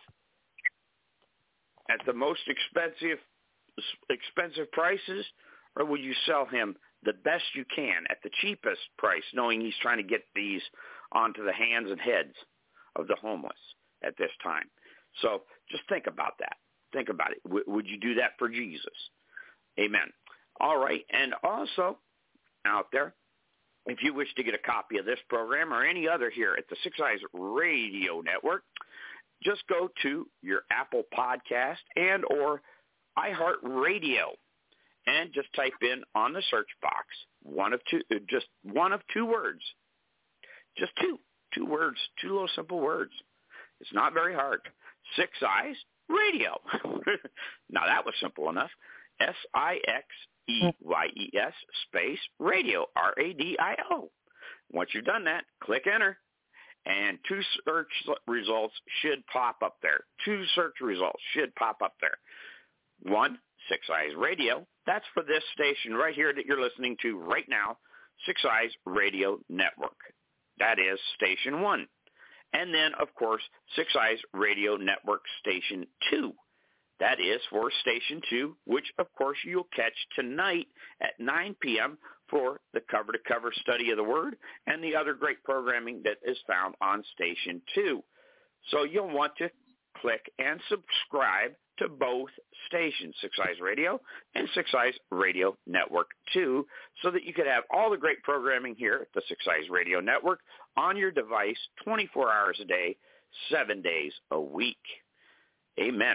at the most expensive prices, or would you sell him the best you can at the cheapest price, knowing he's trying to get these onto the hands and heads of the homeless at this time. So just think about that. Think about it. Would you do that for Jesus? Amen. All right. And also out there, if you wish to get a copy of this program or any other here at the Six Eyes Radio Network, just go to your Apple Podcast and or iHeartRadio and just type in on the search box one of two words. Just two words, two little simple words. It's not very hard. Six Eyes Radio. Now that was simple enough. SIXEYES space radio, RADIO. Once you've done that, click enter, and two search results should pop up there. Two search results should pop up there. One, Six Eyes Radio. That's for this station right here that you're listening to right now, Six Eyes Radio Network. That is Station 1. And then, of course, Six Eyes Radio Network Station 2. That is for Station 2, which, of course, you'll catch tonight at 9 p.m. for the cover-to-cover study of the Word and the other great programming that is found on Station 2. So you'll want to click and subscribe to both stations, Six Eyes Radio and Six Eyes Radio Network 2, so that you could have all the great programming here at the Six Eyes Radio Network on your device 24 hours a day, 7 days a week. Amen.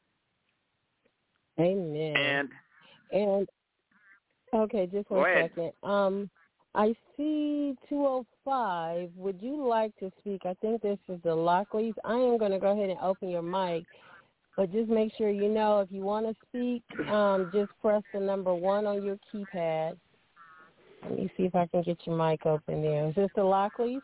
Amen. And okay, just one second. I see 205. Would you like to speak? I think this is the Lockleys. I am going to go ahead and open your mic, but just make sure you know if you want to speak, just press the number 1 on your keypad. Let me see if I can get your mic open there. Is this the Lockleys?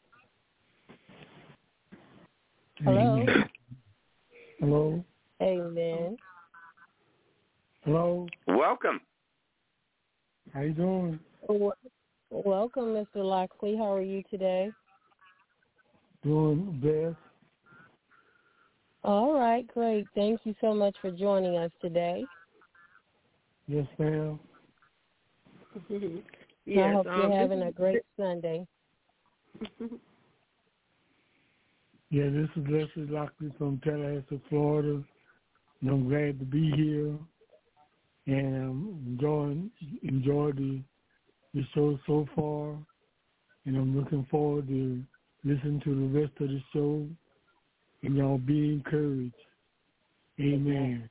Hello?
Hello?
Amen.
Hello?
Welcome.
How you doing?
Welcome, Mr. Lockley. How are you today?
Doing best.
All right, great. Thank you so much for joining us today.
Yes, ma'am.
Yes, I hope you're having a great Sunday.
Yeah, this is Leslie Lockley from Tallahassee, Florida, and I'm glad to be here. And I'm enjoyed the show so far, and I'm looking forward to listening to the rest of the show. And y'all be encouraged. Amen.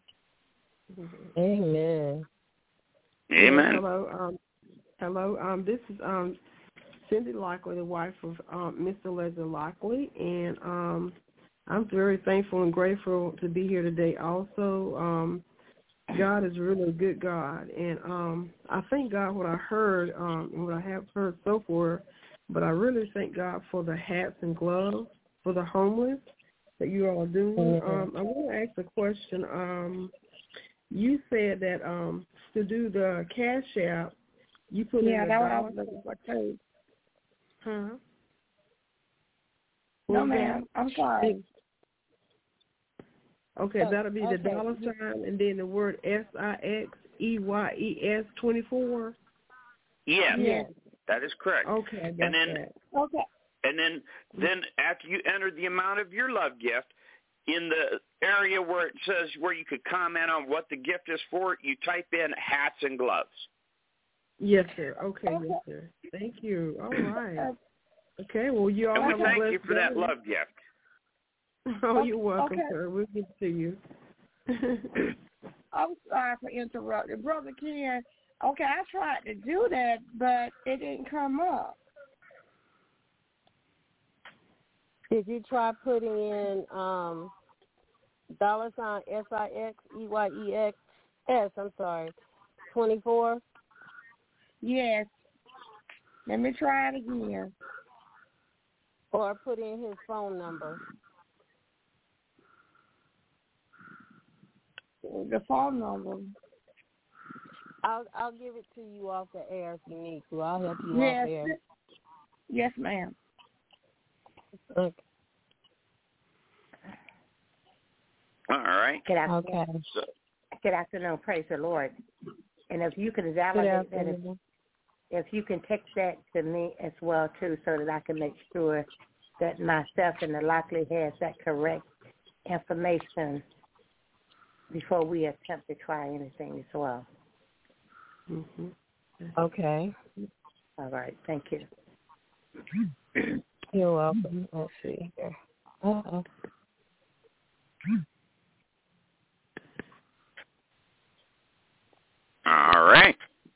Amen.
Amen.
Hello. This is Cindy Lockley, the wife of Mr. Leslie Lockley, and I'm very thankful and grateful to be here today. Also, God is really a good God, and I thank God what I heard and what I have heard so far, but I really thank God for the hats and gloves for the homeless that you all are doing.
Mm-hmm.
I want to ask a question. You said that to do the Cash App, you put in
that's what I was looking for too.
Huh?
No, ma'am. I'm sorry.
Okay, that'll be the dollar sign and then the word SIXEYES 24.
Yes, that is correct.
Okay,
and then
that.
Okay.
And then after you enter the amount of your love gift, in the area where it says where you could comment on what the gift is for, you type in hats and gloves.
Yes, sir. Okay, yes, sir. Thank you. All right. Okay, well, you all have a blessed day.
Thank you for that love gift.
Oh, you're welcome, sir. We'll get to you.
I'm sorry for interrupting. Brother Ken, okay, I tried to do that, but it didn't come up.
Did you try putting in dollar sign SIXEYES? I'm sorry, 24?
Yes. Let me try it again.
Or put in his phone number.
The phone number.
I'll give it to you off the air if you need to. I'll help you
off
air.
Yes, ma'am.
Okay.
All right.
Good afternoon. Good afternoon. Praise the Lord. And if you could validate that, if you can text that to me as well, too, so that I can make sure that myself and the Lockley has that correct information before we attempt to try anything as well.
Mm-hmm. Okay.
All right. Thank you.
You're welcome. Let's see here. Uh-oh.
All right.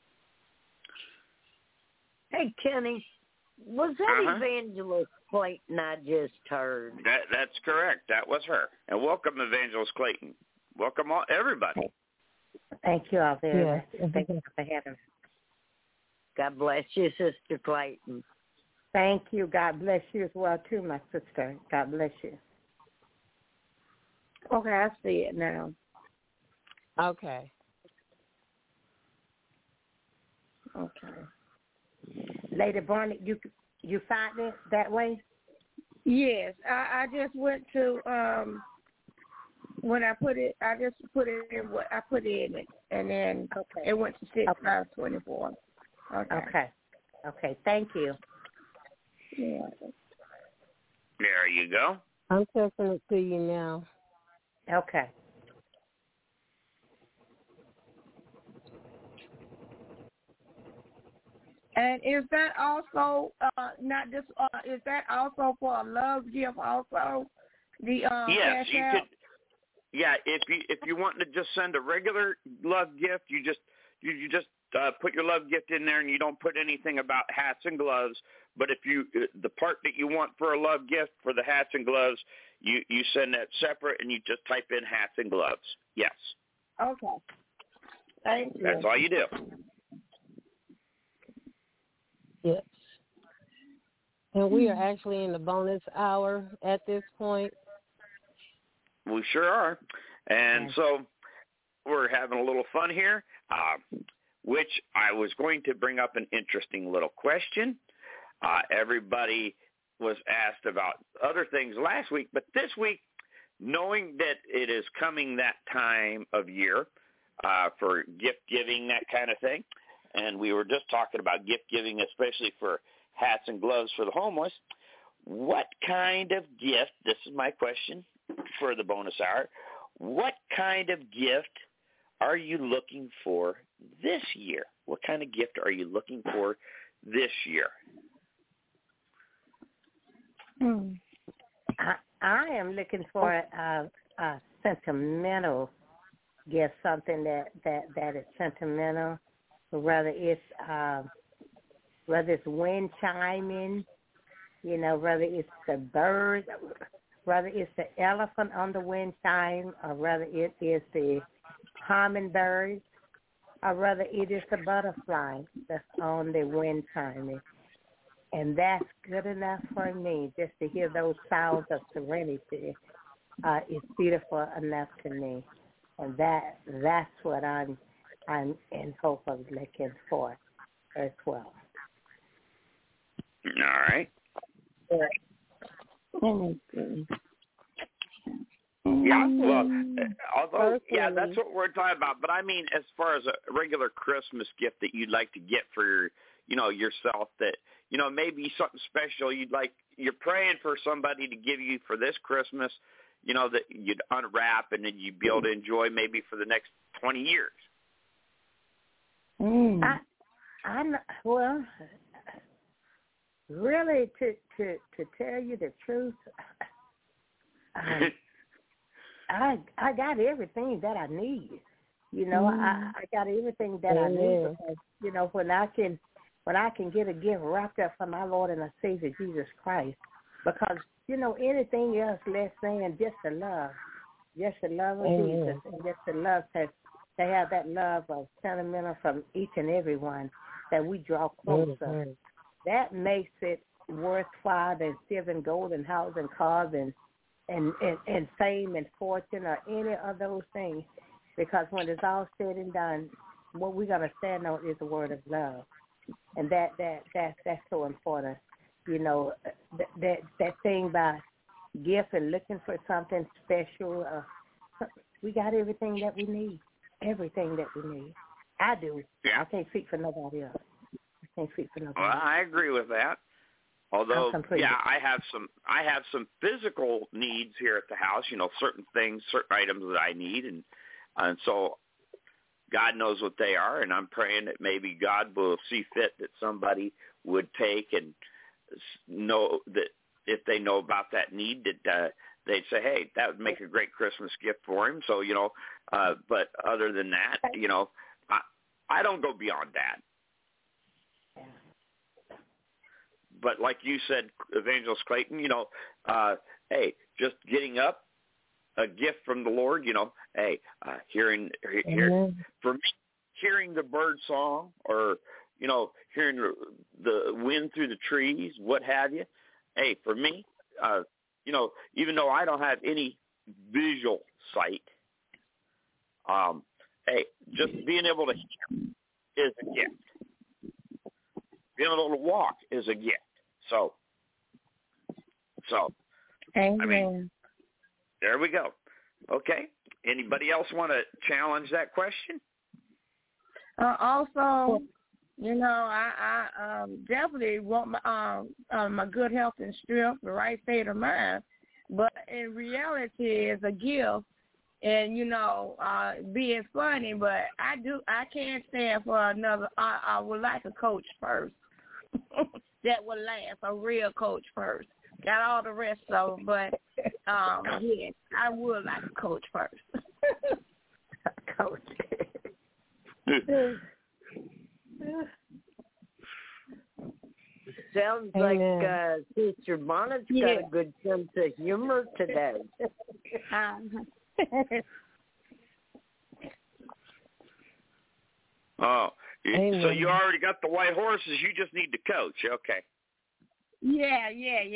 Hey, Kenny, was that Evangelist Clayton I just heard?
That's correct. That was her. And welcome, Evangelist Clayton. Welcome, everybody.
Thank you all very much.
Yes.
Thank you for having me.
God bless you, Sister Clayton.
Thank you. God bless you as well, too, my sister. God bless you.
Okay, I see it now.
Okay.
Lady Barnett, you find it that way?
Yes, I just went to when I put it. I just put it in what I put in it, and then it went to 6/24.
Okay. Thank you.
Yeah.
There you go.
I'm texting it to you now.
Okay.
And is that also not just? Is that also for a love gift? Also, the
yes, you
cash
could. Yeah, if you want to just send a regular love gift, you just put your love gift in there, and you don't put anything about hats and gloves. But if the part that you want for a love gift for the hats and gloves, you send that separate, and you just type in hats and gloves. Yes.
Okay. Thank you.
That's all you do.
Yes. And we are actually in the bonus hour at this point.
We sure are. And so we're having a little fun here, which I was going to bring up an interesting little question. Everybody was asked about other things last week, but this week, knowing that it is coming that time of year for gift giving, that kind of thing, and we were just talking about gift giving, especially for hats and gloves for the homeless, what kind of gift, this is my question for the bonus hour, what kind of gift are you looking for this year? What kind of gift are you looking for this year?
I am looking for a sentimental gift, something that is sentimental, whether it's wind chiming, whether it's the bird, whether it's the elephant on the wind chime, or whether it is the hummingbird, or whether it is the butterfly that's on the wind chiming. And that's good enough for me, just to hear those sounds of serenity. It's beautiful enough to me. And that's what I'm in hope of looking for as well.
All right. Yeah, well, although, that's what we're talking about. But I mean, as far as a regular Christmas gift that you'd like to get for yourself, that, maybe something special you're praying for somebody to give you for this Christmas, that you'd unwrap and then you'd be able to enjoy maybe for the next 20 years.
Well, really, to tell you the truth, I got everything that I need. I got everything that I need because, when I can get a gift wrapped up from my Lord and our Savior Jesus Christ, because anything else less than just the love of Jesus, and just the love to have that love of sentimental from each and every one that we draw closer. That makes it worthwhile than saving gold and house and cars and fame and fortune or any of those things, because when it's all said and done, what we're gonna stand on is the word of love, and that's so important. That thing by gift and looking for something special. We got everything that we need. Everything that we need. I do. I can't speak for nobody else. Can't speak for nobody.
Well, I agree with that. Although, I have some physical needs here at the house. Certain things, certain items that I need, and so God knows what they are. And I'm praying that maybe God will see fit that somebody would take and know that if they know about that need, that they'd say, hey, that would make a great Christmas gift for him. So but other than that, I don't go beyond that. But like you said, Evangelist Clayton, hey, just getting up, a gift from the Lord, hey, hearing the bird song or, hearing the wind through the trees, what have you. Hey, for me, even though I don't have any visual sight, hey, just being able to hear is a gift. Being able to walk is a gift. So,
Amen.
I mean, there we go. Okay. Anybody else want to challenge that question?
Also, I definitely want my good health and strength, the right state of mind. But in reality, it's a gift, and being funny. But I can't stand for another. I would like a coach first. That would last, a real coach first. Got all the rest of them, but yes, I would like a coach first.
Coach. Sounds like Sister Bonnet's got a good sense of humor today.
Oh, so you already got the white horses. You just need to coach. Okay.
Yeah.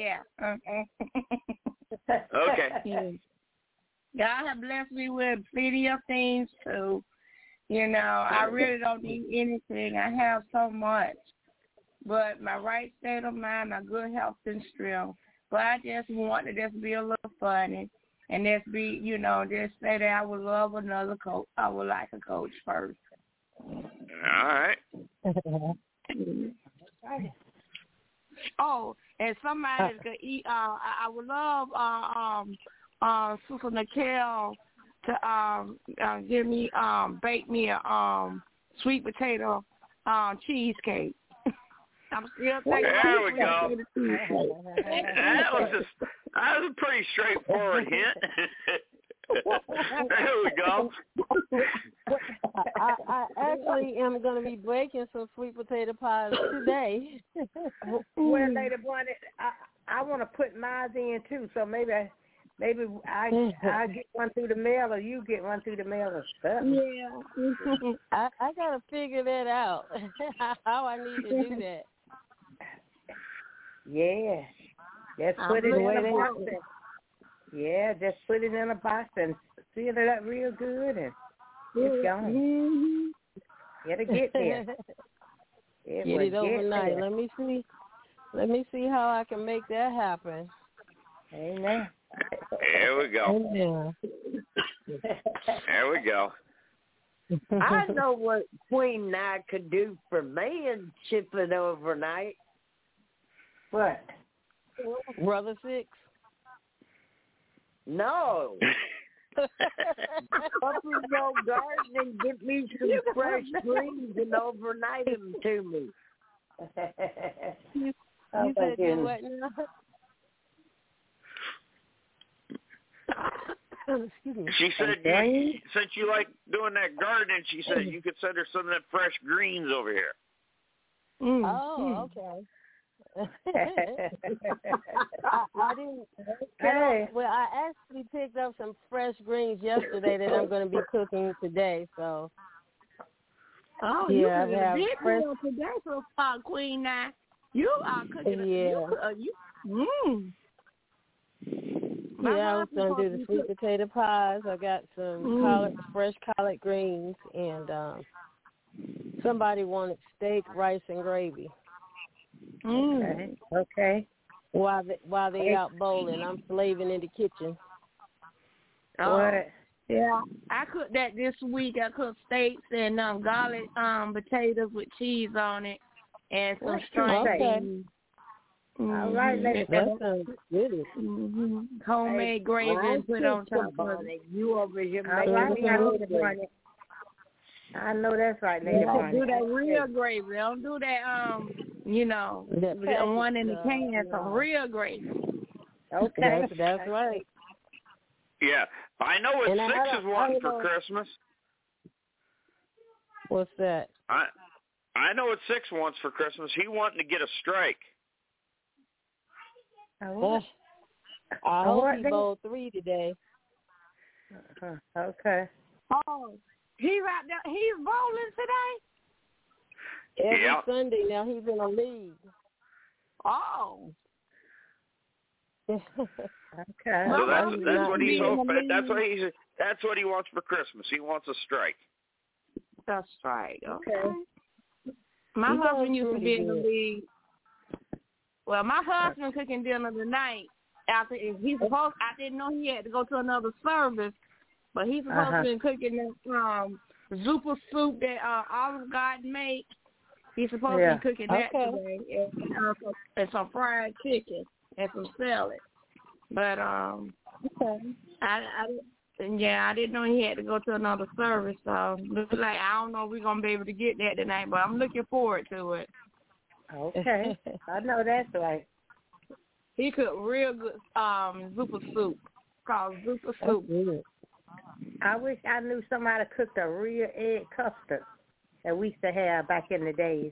Okay.
God has blessed me with plenty of things too. I really don't need anything. I have so much. But my right state of mind, my good health and strength. But I just want to just be a little funny and just be, just say that I would love another coach. I would like a coach first.
All right.
Oh, and somebody could eat. I would love Sister Nicole to give me bake me a sweet potato cheesecake. I'm still thinking.
There we go. That was a pretty straightforward hint. There we go.
I actually am going to be baking some sweet potato pies today.
Well, Lady Bonnet, I want to put mine in too, so maybe I get one through the mail, or you get one through the mail, or something.
Yeah, I got to figure that out. How I need to do that.
Yeah, just put it in a box. Yeah, just put it in a box and seal it up real good, and it's gone. Gotta get there.
Get it overnight. There. Let me see how I can make that happen.
Amen.
There we go.
Amen.
There we go.
I know what Queen Nye could do for me and ship it overnight.
What?
Brother Six?
No. Up in your garden and get me some fresh greens and overnight them to me.
You said you what now? Excuse me.
She said, since you like doing that gardening, she said you could send her some of that fresh greens over here.
Oh, okay. I didn't. Well, I actually picked up some fresh greens yesterday that I'm going to be cooking today. So.
Oh,
yeah,
you have fresh today, so Queen Nye. You are cooking.
Yeah, I was going to do the sweet potato pies. I got some fresh collard greens, and somebody wanted steak, rice, and gravy.
Okay.
While they out bowling, I'm slaving in the kitchen.
What?
Yeah, I cooked that this week. I cooked steaks and garlic potatoes with cheese on it, and some
What
string
okay.
beans.
All right, Lady
That sounds good.
Homemade gravy and put on top of it.
You over here
All right, Lady Barney.
I know that's right, Lady Barney.
Do that real gravy. Don't do that, the one in the can. Some real gravy.
Okay.
That's right.
Yeah. I know what Six is wanting for Christmas.
What's that?
I know what Six wants for Christmas. He wanting to get a strike.
I hope he bowled 3 today.
Okay.
Oh, he's out there. He's bowling today?
Every Sunday now he's in a league.
Oh.
Okay.
So that's what he's hoping. That's what he wants for Christmas. He wants a strike.
A strike. Okay. My husband used to be in the league. Well, my husband cooking dinner tonight. After he's supposed, I didn't know he had to go to another service, but he's supposed to be cooking that Zupa soup that Olive Garden make. He's supposed to be cooking that today, and some fried chicken and some salad. But I didn't know he had to go to another service. So looks like I don't know if we're gonna be able to get that tonight, but I'm looking forward to it.
Okay, I know that's right.
He cooked real good Zupa soup, called Zupa soup.
I wish I knew somebody cooked a real egg custard that we used to have back in the days.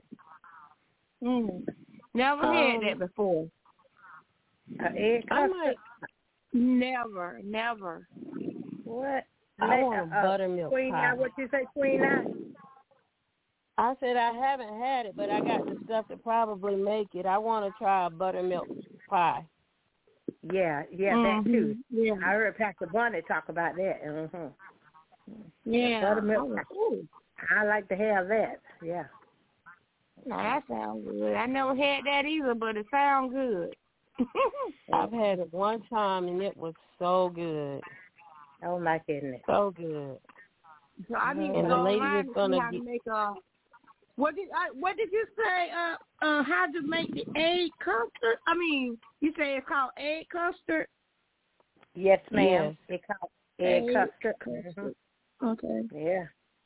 Never had that before.
Egg custard?
Never.
What?
I want a buttermilk
Queen
pie.
What you say, Queen Eye?
I said I haven't had it, but I got the stuff to probably make it. I want to try a buttermilk pie.
Yeah, that too. Yeah. I heard Pastor Bonnet talk about that.
Yeah.
Buttermilk pie. I like to have that. Yeah.
No, that sounds good. I never had that either, but it sounds good.
I've had it one time, and it was so good.
Oh, my goodness.
So good.
So I need to
and
go
the lady
online
is going
to
to
make a... What did you say? How to make the egg custard? I mean, you say it's called egg custard?
Yes, ma'am.
Yes.
It's called egg custard.
Okay.
Yeah.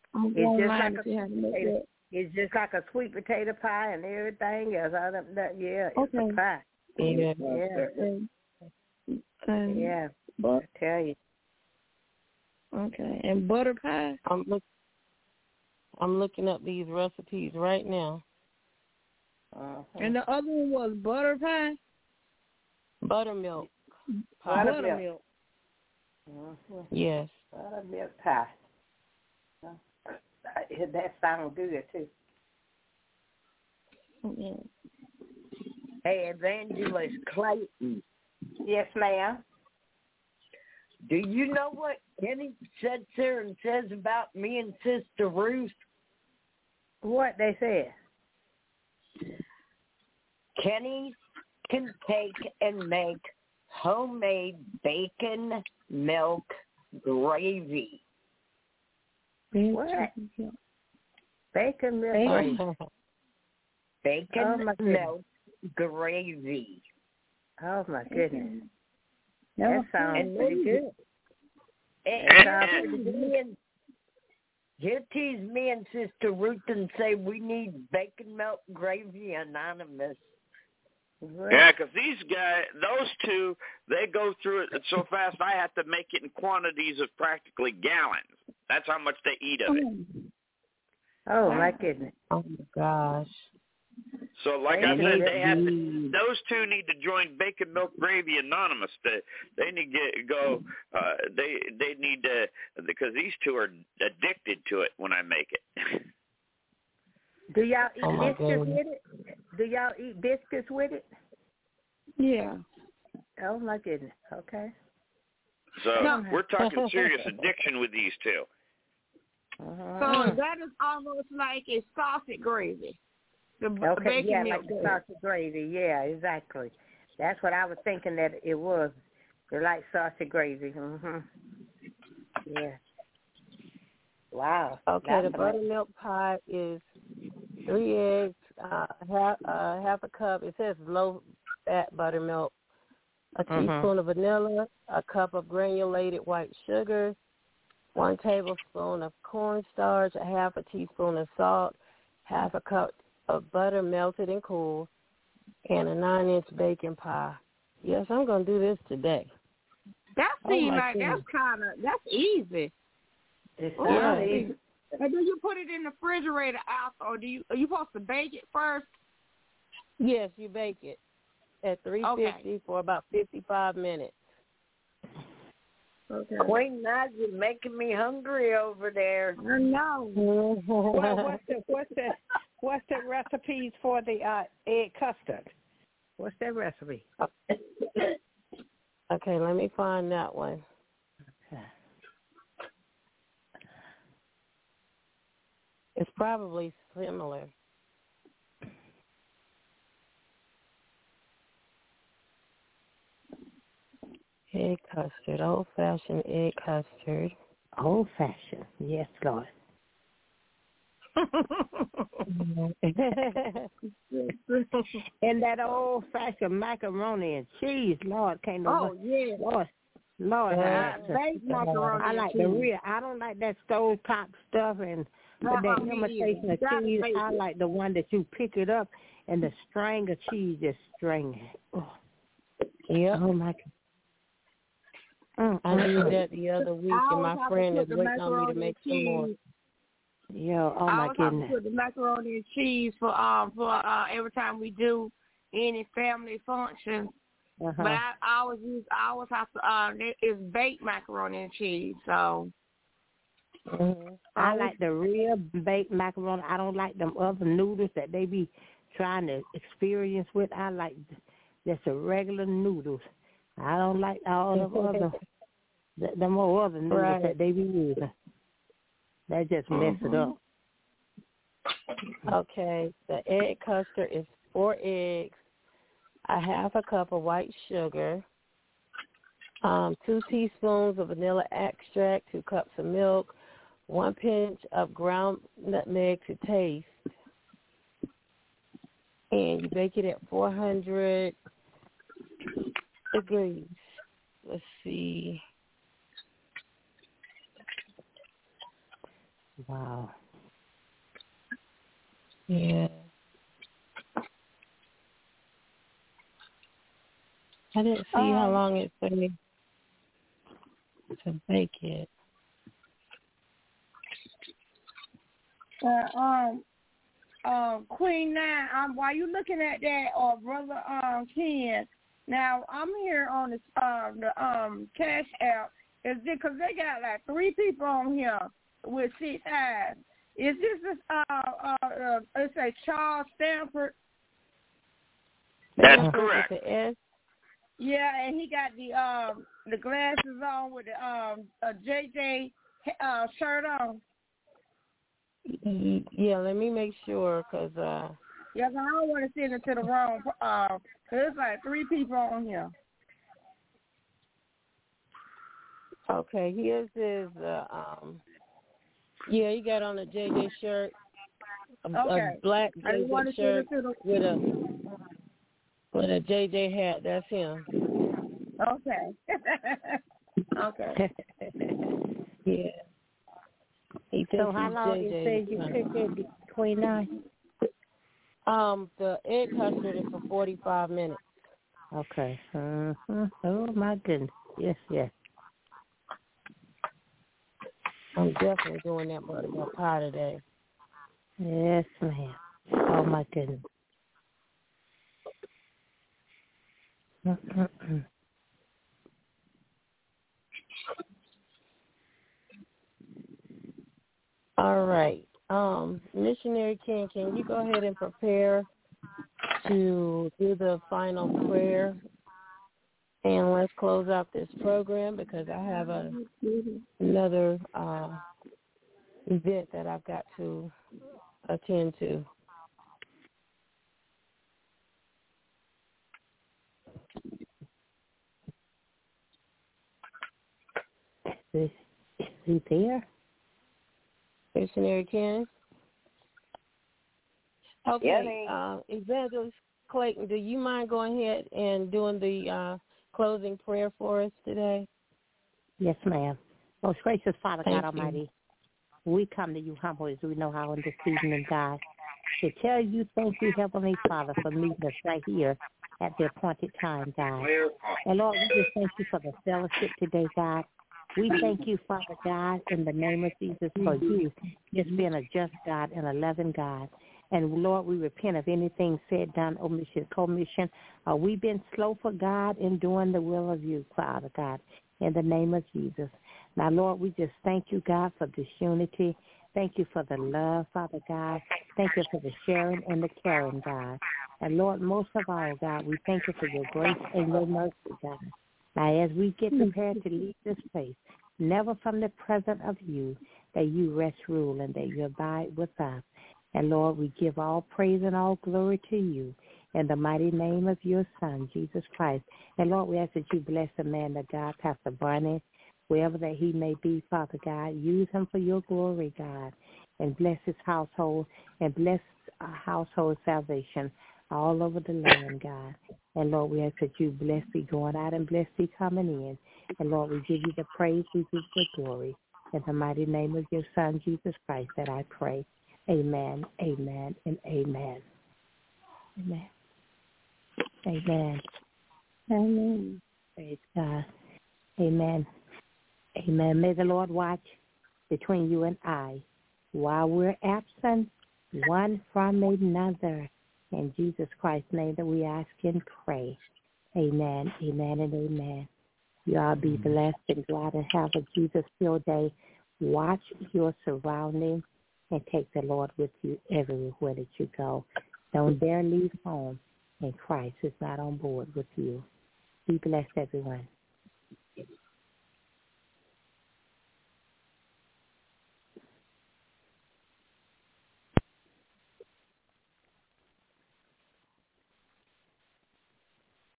It's just like a sweet potato pie and everything else. It's a pie.
Yeah.
Yeah. I tell you.
Okay. And butter pie?
I'm looking up these recipes right now.
And the other one was butter pie?
Buttermilk
pie.
Buttermilk.
Yes.
Buttermilk pie. That sounds good, too.
Yeah.
Hey, Evangelist Clayton.
Yes, ma'am.
Do you know what Kenny sits there and says about me and Sister Ruth?
What they said?
Kenny can take and make homemade bacon milk gravy.
What? Bacon milk gravy.
Bacon milk gravy.
Oh, my goodness. That sounds pretty good.
He'll tease me and Sister Ruth and say we need bacon milk gravy anonymous.
Yeah, because these guys, those two, they go through it so fast I have to make it in quantities of practically gallons. That's how much they eat of it.
Oh, my goodness.
Oh, my gosh.
So, like I said, they have to. Those two need to join Bacon Milk Gravy Anonymous. They need to go. They need to, because these two are addicted to it when I make it.
Do y'all eat biscuits with it? Do y'all eat biscuits with it?
Yeah.
Oh my goodness. Okay.
So we're talking serious addiction with these two.
So that is almost like a sausage gravy.
Okay, yeah, like the sausage gravy. Yeah, exactly. That's what I was thinking that it was. They're like sausage gravy. Yeah. Wow.
Okay, the buttermilk pie is 3 eggs, half a cup. It says low-fat buttermilk, a teaspoon of vanilla, a cup of granulated white sugar, 1 tablespoon of cornstarch, a half a teaspoon of salt, half a cup of butter melted and cool, and a 9-inch baking pie. Yes, I'm going to do this today.
That seems like that's easy.
It's
easy. And then you put it in the refrigerator after, or are you supposed to bake it first?
Yes, you bake it at 350 for about 55 minutes.
Okay. Queen Naz, you're making me hungry over there.
I know.
Well, what's the recipes for the egg custard? What's that recipe?
Okay, let me find that one.
Okay.
It's probably similar. Egg custard, old-fashioned egg custard.
Old-fashioned, yes, Lord. And that old-fashioned macaroni and cheese, Lord, can't nobody.
Oh, yeah.
Lord,
baked macaroni
I like the real. I don't like that stovetop stuff and that imitation of cheese. I like the one that you pick it up and the string of cheese just string it. Oh.
Yeah.
Oh, my God.
I did that the other week, and my friend is waiting on me to make some more.
Yo, oh my goodness!
I put the macaroni and cheese for every time we do any family function. But I always have to. It's baked macaroni and cheese, so.
I like the real baked macaroni. I don't like them other noodles that they be trying to experience with. I like just the regular noodles. I don't like all the more other noodles that they be using. That just mess it up.
Okay, the egg custard is 4 eggs, a half a cup of white sugar, 2 teaspoons of vanilla extract, 2 cups of milk, 1 pinch of ground nutmeg to taste, and you bake it at 400 degrees. Let's see.
Wow.
Yeah. I didn't see how long it took me to bake it.
Queen Nine, while you looking at that, or Brother Ken, now I'm here on the Cash App. Is it because they got like 3 people on here with 6 eyes? Is this it's a Charles Stanford?
That's correct.
Yeah, and he got the glasses on with the JJ shirt on.
Yeah, let me make sure, because
yeah, I don't want to send it to the wrong. Cause it's like 3 people on here.
Okay, here's his. Yeah, he got on a JJ shirt, a black JJ shirt with a JJ hat. That's him.
Okay. Okay.
Yeah.
So how long you said you cooked it, Queen Nine?
The egg custard is for 45 minutes.
Okay. Oh my goodness. Yes, yes.
I'm definitely doing that buttermilk pie today.
Yes, ma'am. Oh my goodness.
All right. Missionary Ken, can you go ahead and prepare to do the final prayer? And let's close out this program, because I have another event that I've got to attend to.
Is he there?
Missionary Ken? Okay, Evangelist Clayton, do you mind going ahead and doing the closing prayer for us today?
Yes, ma'am. Most gracious Father,
Thank
God
you.
Almighty, we come to you humble as we know how in this evening, God, to tell you thank you, Heavenly Father, for meeting us right here at the appointed time, God. And Lord, we just thank you for the fellowship today, God. We thank you, Father God, in the name of Jesus, for you just being a just God and a loving God. And, Lord, we repent of anything said, done, omission, commission. We've been slow for God in doing the will of you, Father God, in the name of Jesus. Now, Lord, we just thank you, God, for this unity. Thank you for the love, Father God. Thank you for the sharing and the caring, God. And, Lord, most of all, God, we thank you for your grace and your mercy, God. Now, as we get prepared to leave this place, never from the presence of you, that you rest, rule, and that you abide with us. And, Lord, we give all praise and all glory to you in the mighty name of your Son, Jesus Christ. And, Lord, we ask that you bless the man of God, Pastor Barney, wherever that he may be, Father God. Use him for your glory, God, and bless his household and bless household salvation all over the land, God. And, Lord, we ask that you bless thee going out and bless thee coming in. And, Lord, we give you the praise, we give you the glory. In the mighty name of your Son, Jesus Christ, that I pray. Amen, amen, and amen. Amen. Amen. Amen. Praise God. Amen. Amen. May the Lord watch between you and I while we're absent one from another. In Jesus Christ's name that we ask and pray. Amen, amen, and amen. You all be blessed and glad and have a Jesus-filled day. Watch your surroundings and take the Lord with you everywhere that you go. Don't dare leave home and Christ is not on board with you. Be blessed, everyone.